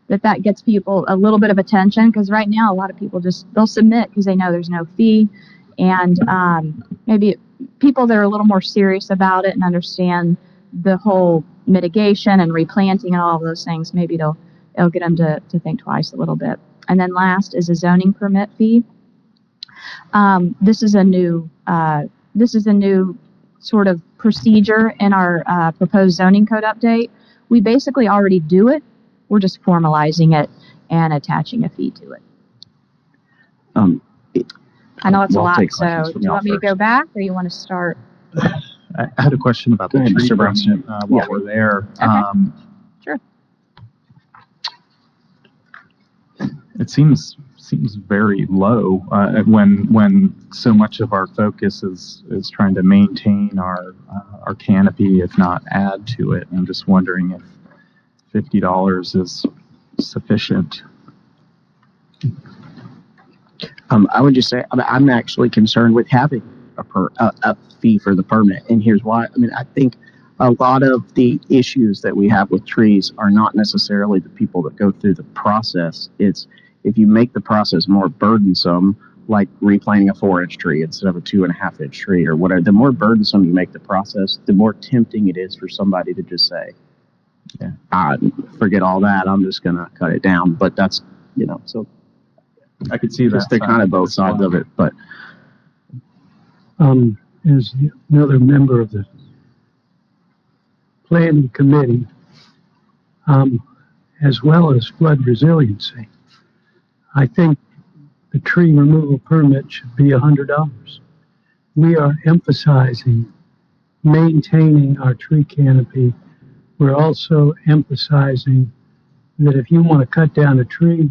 that that gets people a little bit of attention, because right now a lot of people just they'll submit because they know there's no fee, and um, maybe people that are a little more serious about it and understand the whole mitigation and replanting and all of those things, maybe it'll it'll get them to, to think twice a little bit. And then last is a zoning permit fee. Um, this is a new uh, this is a new sort of procedure in our uh, proposed zoning code update. We basically already do it. We're just formalizing it and attaching a fee to it. Um, I know it's We'll a lot, take so questions do from you y'all want me to first. go back, or you want to start? I I had a question about Go the ahead, tree Mister Brown. permit, uh, while Yeah. we're there. Okay. Um, Sure. It seems seems very low uh, when when so much of our focus is is trying to maintain our uh, our canopy, if not add to it. I'm just wondering if fifty dollars is sufficient. Um, I would just say, I mean, I'm actually concerned with having a per, a, a fee for the permit, and here's why. I mean, I think a lot of the issues that we have with trees are not necessarily the people that go through the process. It's if you make the process more burdensome, like replanting a four-inch tree instead of a two and a half inch tree or whatever, the more burdensome you make the process, the more tempting it is for somebody to just say, Yeah. ah, forget all that, I'm just gonna cut it down. But that's, you know, so I could see that. just they're kind of both sides of it. But Um, as another member of the planning committee, um, as well as flood resiliency, I think the tree removal permit should be a hundred dollars. We are emphasizing maintaining our tree canopy. We're also emphasizing that if you want to cut down a tree,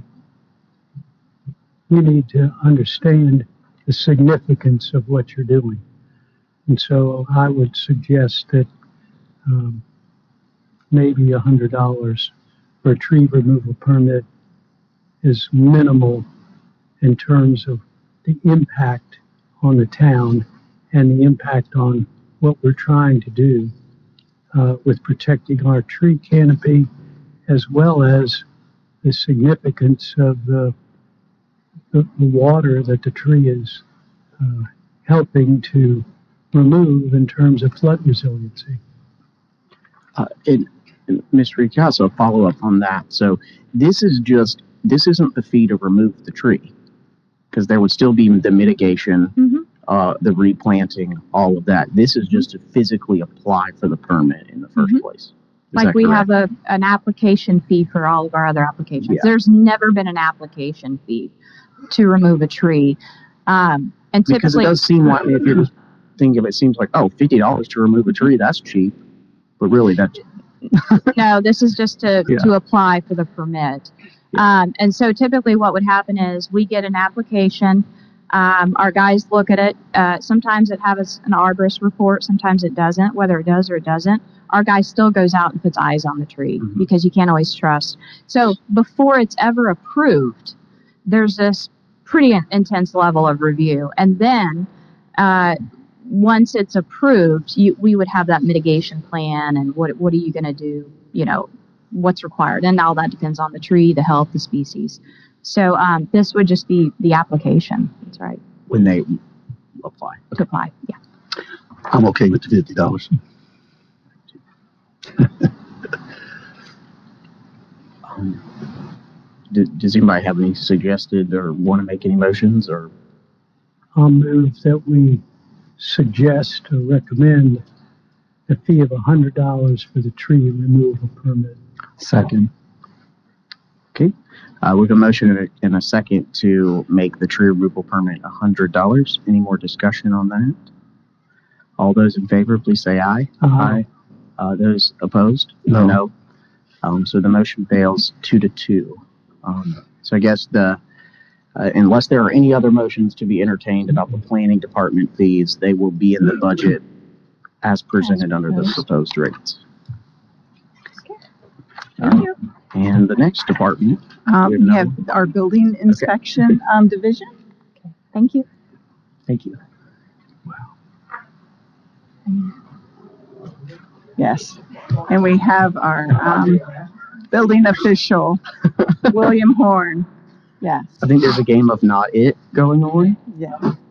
you need to understand the significance of what you're doing. And so I would suggest that um, maybe a hundred dollars for a tree removal permit is minimal in terms of the impact on the town and the impact on what we're trying to do uh, with protecting our tree canopy, as well as the significance of the, the, the water that the tree is uh, helping to remove in terms of flood resiliency. uh, and, and Mister Ricasso, follow up on that. So this is just this isn't the fee to remove the tree, because there would still be the mitigation, Mm-hmm. uh, the replanting, all of that. This is just to physically apply for the permit in the first Mhm. place. Is Like that we correct? have a, an application fee for all of our other applications. Yeah. There's never been an application fee to remove a tree. Um, and Because it typically, does seem like, if you're just thinking of it, it seems like, oh, fifty dollars to remove a tree, that's cheap. But really, that's no, this is just to, Yeah. to apply for the permit. Um, and so typically what would happen is we get an application. Um, our guys look at it. Uh, sometimes it has an arborist report. Sometimes it doesn't. Whether it does or it doesn't, our guy still goes out and puts eyes on the tree Mhm. because you can't always trust. So before it's ever approved, there's this pretty in- intense level of review. And then uh, once it's approved, you, we would have that mitigation plan and what what are you going to do, you know, what's required. And all that depends on the tree, the health, the species. So um, this would just be the application. That's right, when they apply. to apply. Yeah. I'm okay with the fifty dollars. Um, do, does anybody have any suggested or want to make any motions or? I'll move that we suggest or recommend a fee of a hundred dollars for the tree removal permit. Second. Uh, we have a motion and a, and a second to make the tree removal permit a hundred dollars. Any more discussion on that? All those in favor, please say aye. Uh, Uh, those opposed? No. Um, so the motion fails two to two. Um, so I guess the, uh, unless there are any other motions to be entertained about the planning department fees, they will be in the budget as presented under the proposed rates. Thank you. And the next department, Um, We we have have our building inspection, um, division. Thank you. thank you. Yes. And we have our, um, building official, William Horn. Yes, I think there's a game of Not It going on. yeah.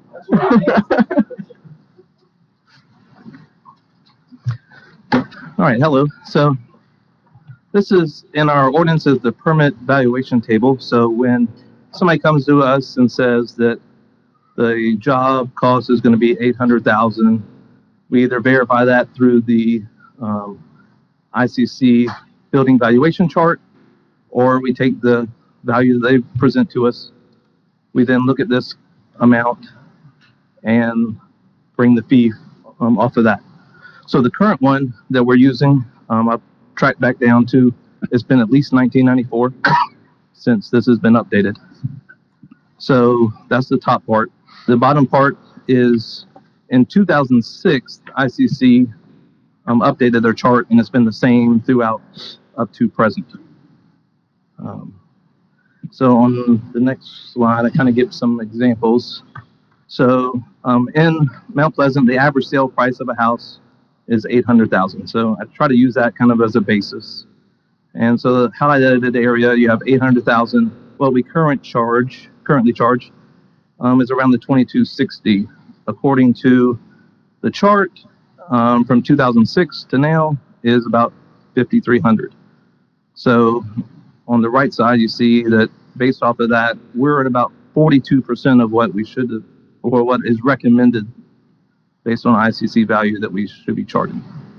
All right, hello. So this is in our ordinances, the permit valuation table. So when somebody comes to us and says that the job cost is going to be eight hundred thousand dollars, we either verify that through the um, I C C building valuation chart, or we take the value that they present to us. We then look at this amount and bring the fee um, off of that. So the current one that we're using, um, I've tracked back down to, it's been at least nineteen ninety-four since this has been updated. So that's the top part. The bottom part is in two thousand six, I C C um, updated their chart, and it's been the same throughout up to present. Um, so on the next slide, I kind of give some examples. So um, in Mount Pleasant, the average sale price of a house is eight hundred thousand dollars. So I try to use that kind of as a basis. And so the highlighted area, you have eight hundred thousand dollars. What we current charge, currently charge um, is around the twenty-two sixty. According to the chart, um, from two thousand six to now is about fifty-three hundred. So on the right side, you see that based off of that, we're at about forty-two percent of what we should have, or what is recommended based on I C C value that we should be charging.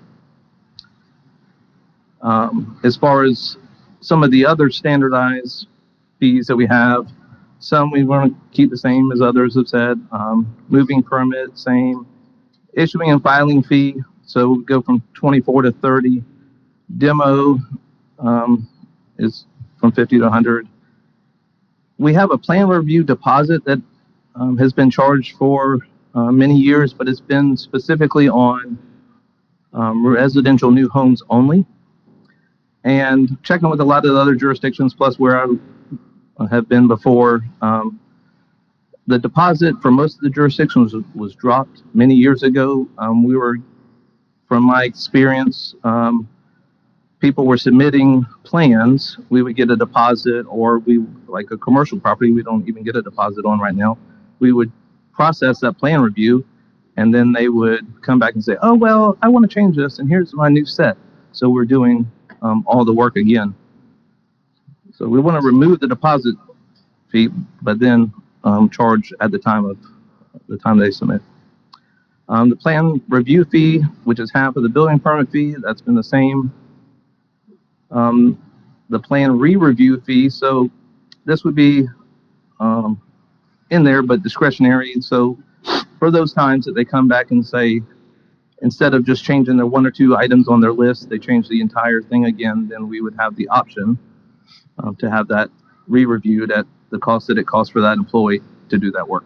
Um, as far as some of the other standardized fees that we have, some we want to keep the same as others have said. Um, moving permit, same. Issuing and filing fee, so we go from twenty-four to thirty. Demo um, is from fifty to one hundred. We have a plan review deposit that um, has been charged for uh, many years, but it's been specifically on um, residential new homes only. And checking with a lot of the other jurisdictions, plus where I have been before, um, the deposit for most of the jurisdictions was, was dropped many years ago. Um, we were, from my experience, um, people were submitting plans. We would get a deposit, or we, like a commercial property, we don't even get a deposit on right now. We would process that plan review, and then they would come back and say, oh, well, I want to change this, and here's my new set. So we're doing um, all the work again. So we want to remove the deposit fee, but then um, charge at the time of the time they submit. Um, the plan review fee, which is half of the building permit fee, that's been the same. Um, the plan re-review fee, so this would be um, in there, but discretionary. So for those times that they come back and say, instead of just changing their one or two items on their list, they change the entire thing again, then we would have the option um, to have that re-reviewed at the cost that it costs for that employee to do that work.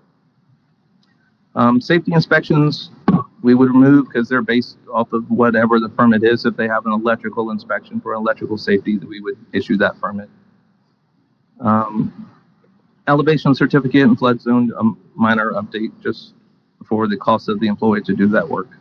Um, safety inspections, we would remove because they're based off of whatever the permit is. If they have an electrical inspection for electrical safety, that we would issue that permit. Um, elevation certificate and flood zone, a minor update just for the cost of the employee to do that work.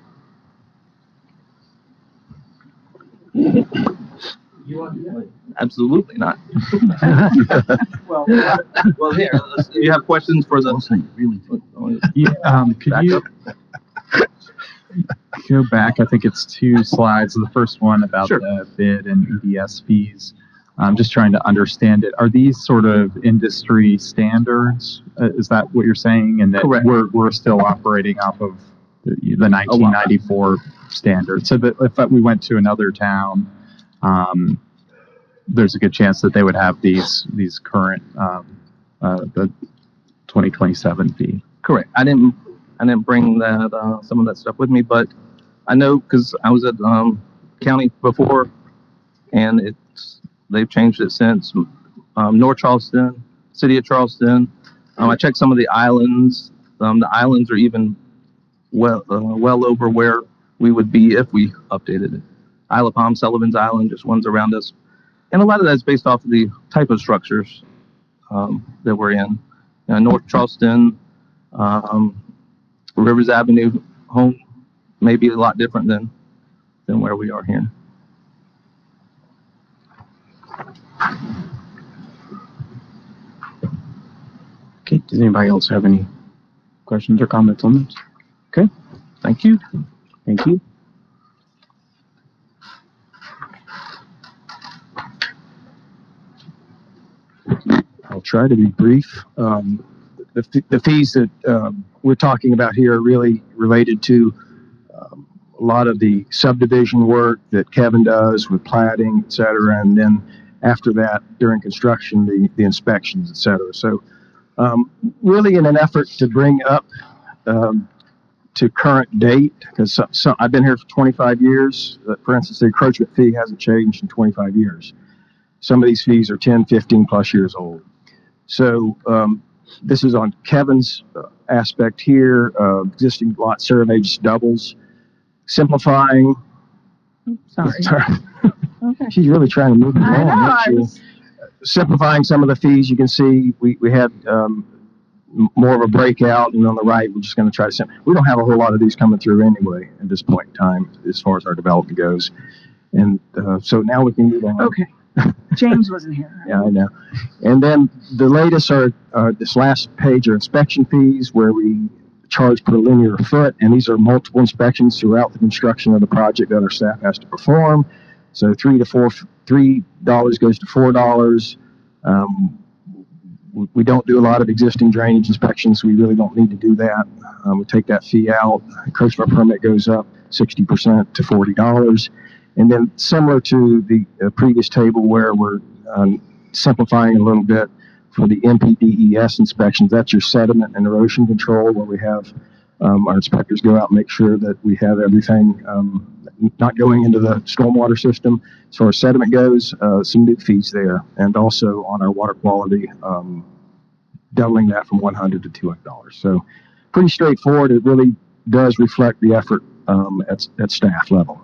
You want to do that? Absolutely not. well, well, here, let's- you have questions for the. Yeah, um, could you go back? I think it's two slides. The first one about Sure. the bid and E D S fees. I'm just trying to understand it. Are these sort of industry standards? Uh, is that what you're saying? And that Correct. we're we're still operating off of the, the nineteen ninety-four standard. So that if we went to another town, um, there's a good chance that they would have these these current um, uh, the twenty twenty-seven fee. Correct. I didn't. I didn't bring that uh, some of that stuff with me, but I know because I was at um, county before, and it's they've changed it since. Um, North Charleston, City of Charleston. Um, I checked some of the islands. Um, the islands are even well uh, well over where we would be if we updated it. Isle of Palm, Sullivan's Island, just ones around us, and a lot of that is based off of the type of structures um, that we're in. Uh, North Charleston. Um, Rivers Avenue home may be a lot different than than where we are here. Does anybody else have any questions or comments on this? Okay, Thank you. thank you. I'll try to be brief. Um, the, f- the fees that um, we're talking about here are really related to um, a lot of the subdivision work that Kevin does with plating, et cetera, and then after that, during construction, the, the inspections, et cetera. So um, really in an effort to bring up um, to current date, because so, so I've been here for twenty-five years. Uh, For instance, the encroachment fee hasn't changed in twenty-five years. Some of these fees are ten, fifteen plus years old. So um, this is on Kevin's uh, aspect here. Uh, existing lot survey just doubles, simplifying. Sorry. Okay. She's really trying to move it I along. know, isn't I she? was, Simplifying some of the fees. You can see we we had um, m- more of a breakout, and on the right, we're just going to try to. Sim- we don't have a whole lot of these coming through anyway at this point in time, as far as our development goes, and uh, so now we can move on. okay. James wasn't here. Yeah, I know. And then the latest are, uh, this last page are inspection fees where we charge per linear foot, and these are multiple inspections throughout the construction of the project that our staff has to perform. So three to four, three dollars goes to four dollars. Um, we, we don't do a lot of existing drainage inspections, so we really don't need to do that. Um, we take that fee out. Encroachment permit goes up sixty percent to forty dollars. And then similar to the uh, previous table where we're um, simplifying a little bit for the M P D E S inspections, that's your sediment and erosion control, where we have um, our inspectors go out and make sure that we have everything um, not going into the stormwater system. As far as sediment goes, uh, some new fees there. And also on our water quality, um, doubling that from one hundred dollars to two hundred dollars. So pretty straightforward. It really does reflect the effort um, at, at staff level.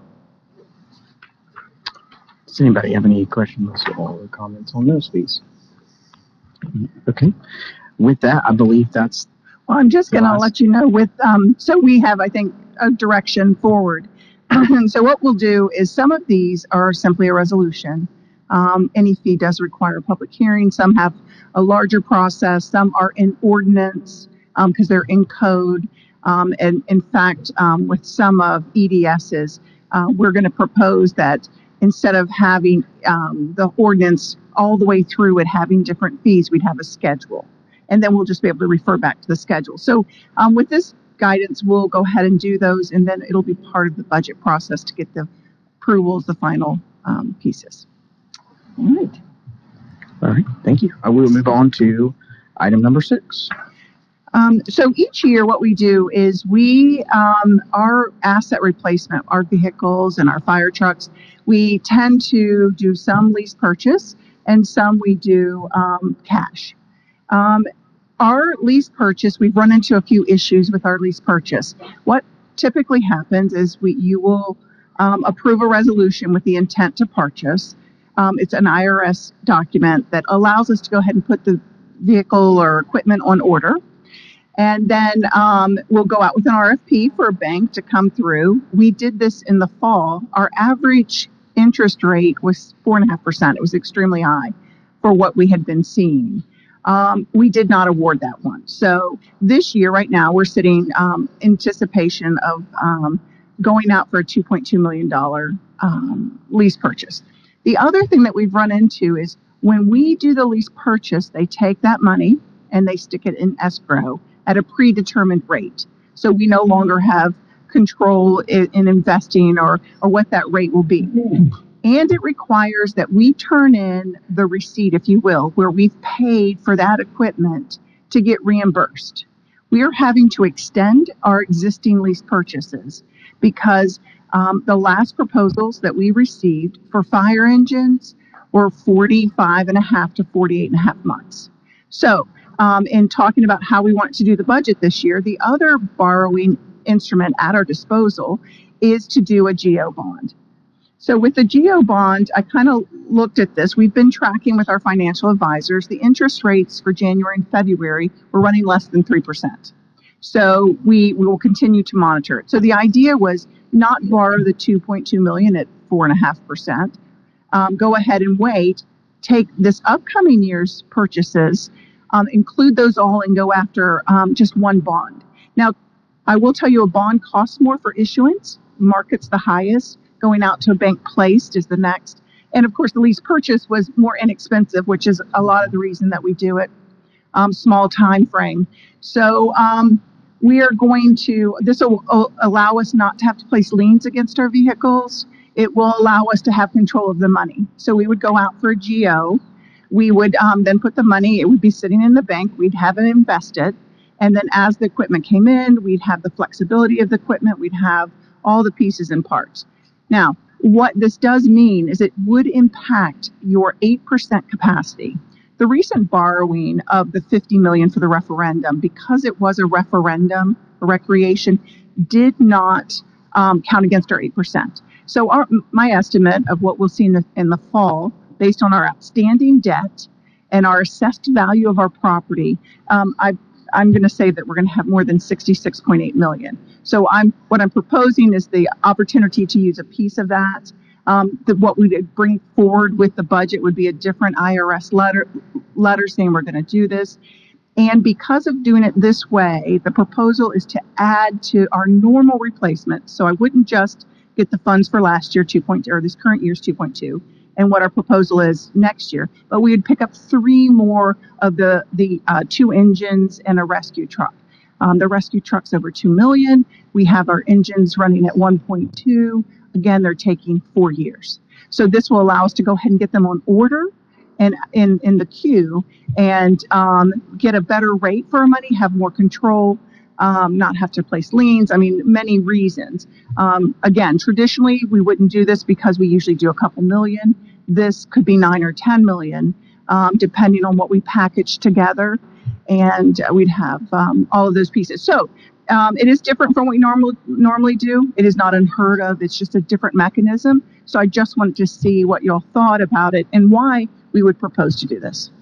Does anybody have any questions or comments on those fees? Okay. With that, I believe that's Well, I'm just going to Last. let you know with, um, so we have, I think, a direction forward. And so what we'll do is some of these are simply a resolution. Um, any fee does require a public hearing. Some have a larger process. Some are in ordinance um, because they're in code. Um, and in fact, um, with some of E D S's, uh, we're going to propose that instead of having um, the ordinance all the way through it having different fees, we'd have a schedule. And then we'll just be able to refer back to the schedule. So um, with this guidance, we'll go ahead and do those, and then it'll be part of the budget process to get the approvals, the final um, pieces. All right. all right. Thank you. I will move on to item number six. Um, so each year, what we do is we, um, our asset replacement, our vehicles and our fire trucks, we tend to do some lease purchase and some we do um, cash. Um, our lease purchase, we've run into a few issues with our lease purchase. What typically happens is we, you will um, approve a resolution with the intent to purchase. Um, it's an I R S document that allows us to go ahead and put the vehicle or equipment on order. And then um, we'll go out with an R F P for a bank to come through. We did this in the fall. Our average interest rate was four and a half percent. It was extremely high for what we had been seeing. Um, we did not award that one. So this year, right now, we're sitting um, anticipation of um, going out for a two point two million dollars um, lease purchase. The other thing that we've run into is when we do the lease purchase, they take that money and they stick it in escrow at a predetermined rate. So we no longer have control in, in investing or, or what that rate will be. And it requires that we turn in the receipt, if you will, where we've paid for that equipment to get reimbursed. We are having to extend our existing lease purchases because um, the last proposals that we received for fire engines were forty-five and a half to forty-eight and a half months. So um, in talking about how we want to do the budget this year, the other borrowing instrument at our disposal is to do a GEO bond. So with the GEO bond, I kind of looked at this. We've been tracking with our financial advisors. The interest rates for January and February were running less than three percent. So we, we will continue to monitor it. So the idea was not borrow the two point two million dollars at four point five percent. Um, go ahead and wait. Take this upcoming year's purchases um, include those all and go after um, just one bond. Now, I will tell you a bond costs more for issuance. Market's the highest. Going out to a bank placed is the next. And of course, the lease purchase was more inexpensive, which is a lot of the reason that we do it. Um, small time frame. So um, we are going to, this will allow us not to have to place liens against our vehicles. It will allow us to have control of the money. So we would go out for a G O. We would um, then put the money, it would be sitting in the bank. We'd have it invested. And then as the equipment came in, we'd have the flexibility of the equipment. We'd have all the pieces and parts. Now, what this does mean is it would impact your eight percent capacity. The recent borrowing of the fifty million dollars for the referendum, because it was a referendum, a recreation, did not um, count against our eight percent. So our, my estimate of what we'll see in the, in the fall, based on our outstanding debt and our assessed value of our property, um, I, I'm going to say that we're going to have more than sixty-six point eight million dollars. So I'm, what I'm proposing is the opportunity to use a piece of that. Um, the, what we would bring forward with the budget would be a different I R S letter, letter saying we're going to do this. And because of doing it this way, the proposal is to add to our normal replacement. So I wouldn't just get the funds for last year, two point two, or this current year's two point two, and what our proposal is next year, but we would pick up three more of the, the uh, two engines and a rescue truck. Um, the rescue truck's over two million. We have our engines running at one point two. Again, they're taking four years. So this will allow us to go ahead and get them on order and in, in the queue and um, get a better rate for our money, have more control, um, not have to place liens. I mean, many reasons. Um, again, traditionally, we wouldn't do this because we usually do a couple million. This could be nine or ten million, um, depending on what we package together. And uh, we'd have um, all of those pieces. So um, it is different from what we normal, normally do. It is not unheard of. It's just a different mechanism. So I just wanted to see what y'all thought about it and why we would propose to do this.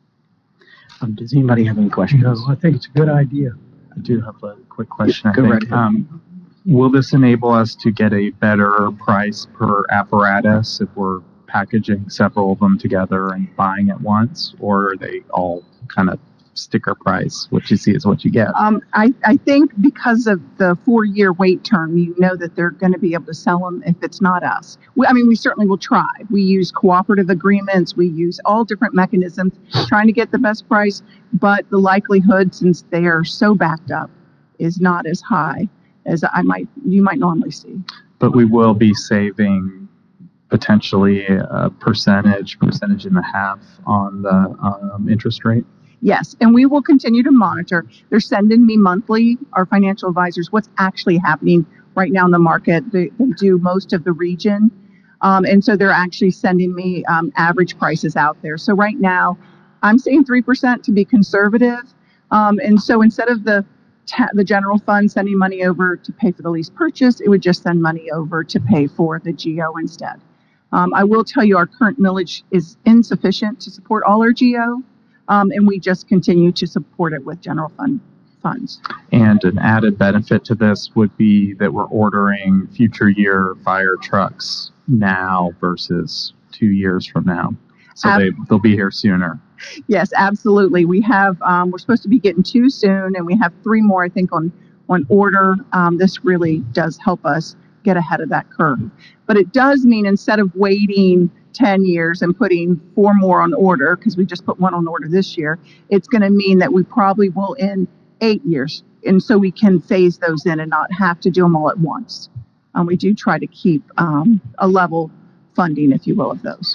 Um, does anybody have any questions? No, I think it's a good idea. I do have a quick question. Yeah, go I think. right ahead. Um, will this enable us to get a better price per apparatus if we're packaging several of them together and buying at once, or are they all kind of sticker price? What you see is what you get. Um, I, I think because of the four-year wait term, you know that they're going to be able to sell them if it's not us. We, I mean, we certainly will try. We use cooperative agreements. We use all different mechanisms trying to get the best price, but the likelihood, since they are so backed up, is not as high as I might you might normally see. But we will be saving potentially a percentage, percentage and a half on the um, interest rate. Yes, and we will continue to monitor. They're sending me monthly, our financial advisors, what's actually happening right now in the market. They, they do most of the region. Um, and so they're actually sending me um, average prices out there. So right now, I'm saying three percent to be conservative. Um, and so instead of the ta- the general fund sending money over to pay for the lease purchase, it would just send money over to pay for the G O instead. Um, I will tell you our current millage is insufficient to support all our G O. Um, and we just continue to support it with general fund funds. And an added benefit to this would be that we're ordering future year fire trucks now versus two years from now. So Ab- they, they'll be here sooner. Yes, absolutely. We have, um, we're supposed to be getting two soon, and we have three more, I think, on, on order. Um, this really does help us get ahead of that curve. But it does mean instead of waiting ten years and putting four more on order, because we just put one on order this year, it's going to mean that we probably will in eight years. And so we can phase those in and not have to do them all at once. Um, we do try to keep um, a level funding, if you will, of those.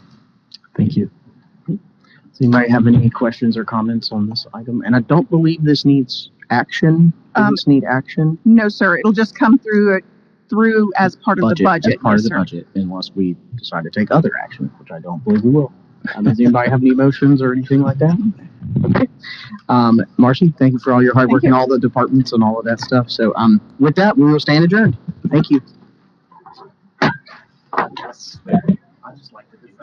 Thank you. Does anybody have any questions or comments on this item? And I don't believe this needs action. Does Um, this need action? No, sir. It'll just come through it through as part of the budget. As part Yes, of the sir. budget, unless we decide to take other action, which I don't believe we will. Um, does anybody have any motions or anything like that? Okay. Um, Marcy, thank you for all your hard Thank work in all the departments and all of that stuff. So, um, with that, we will stand adjourned. Thank you.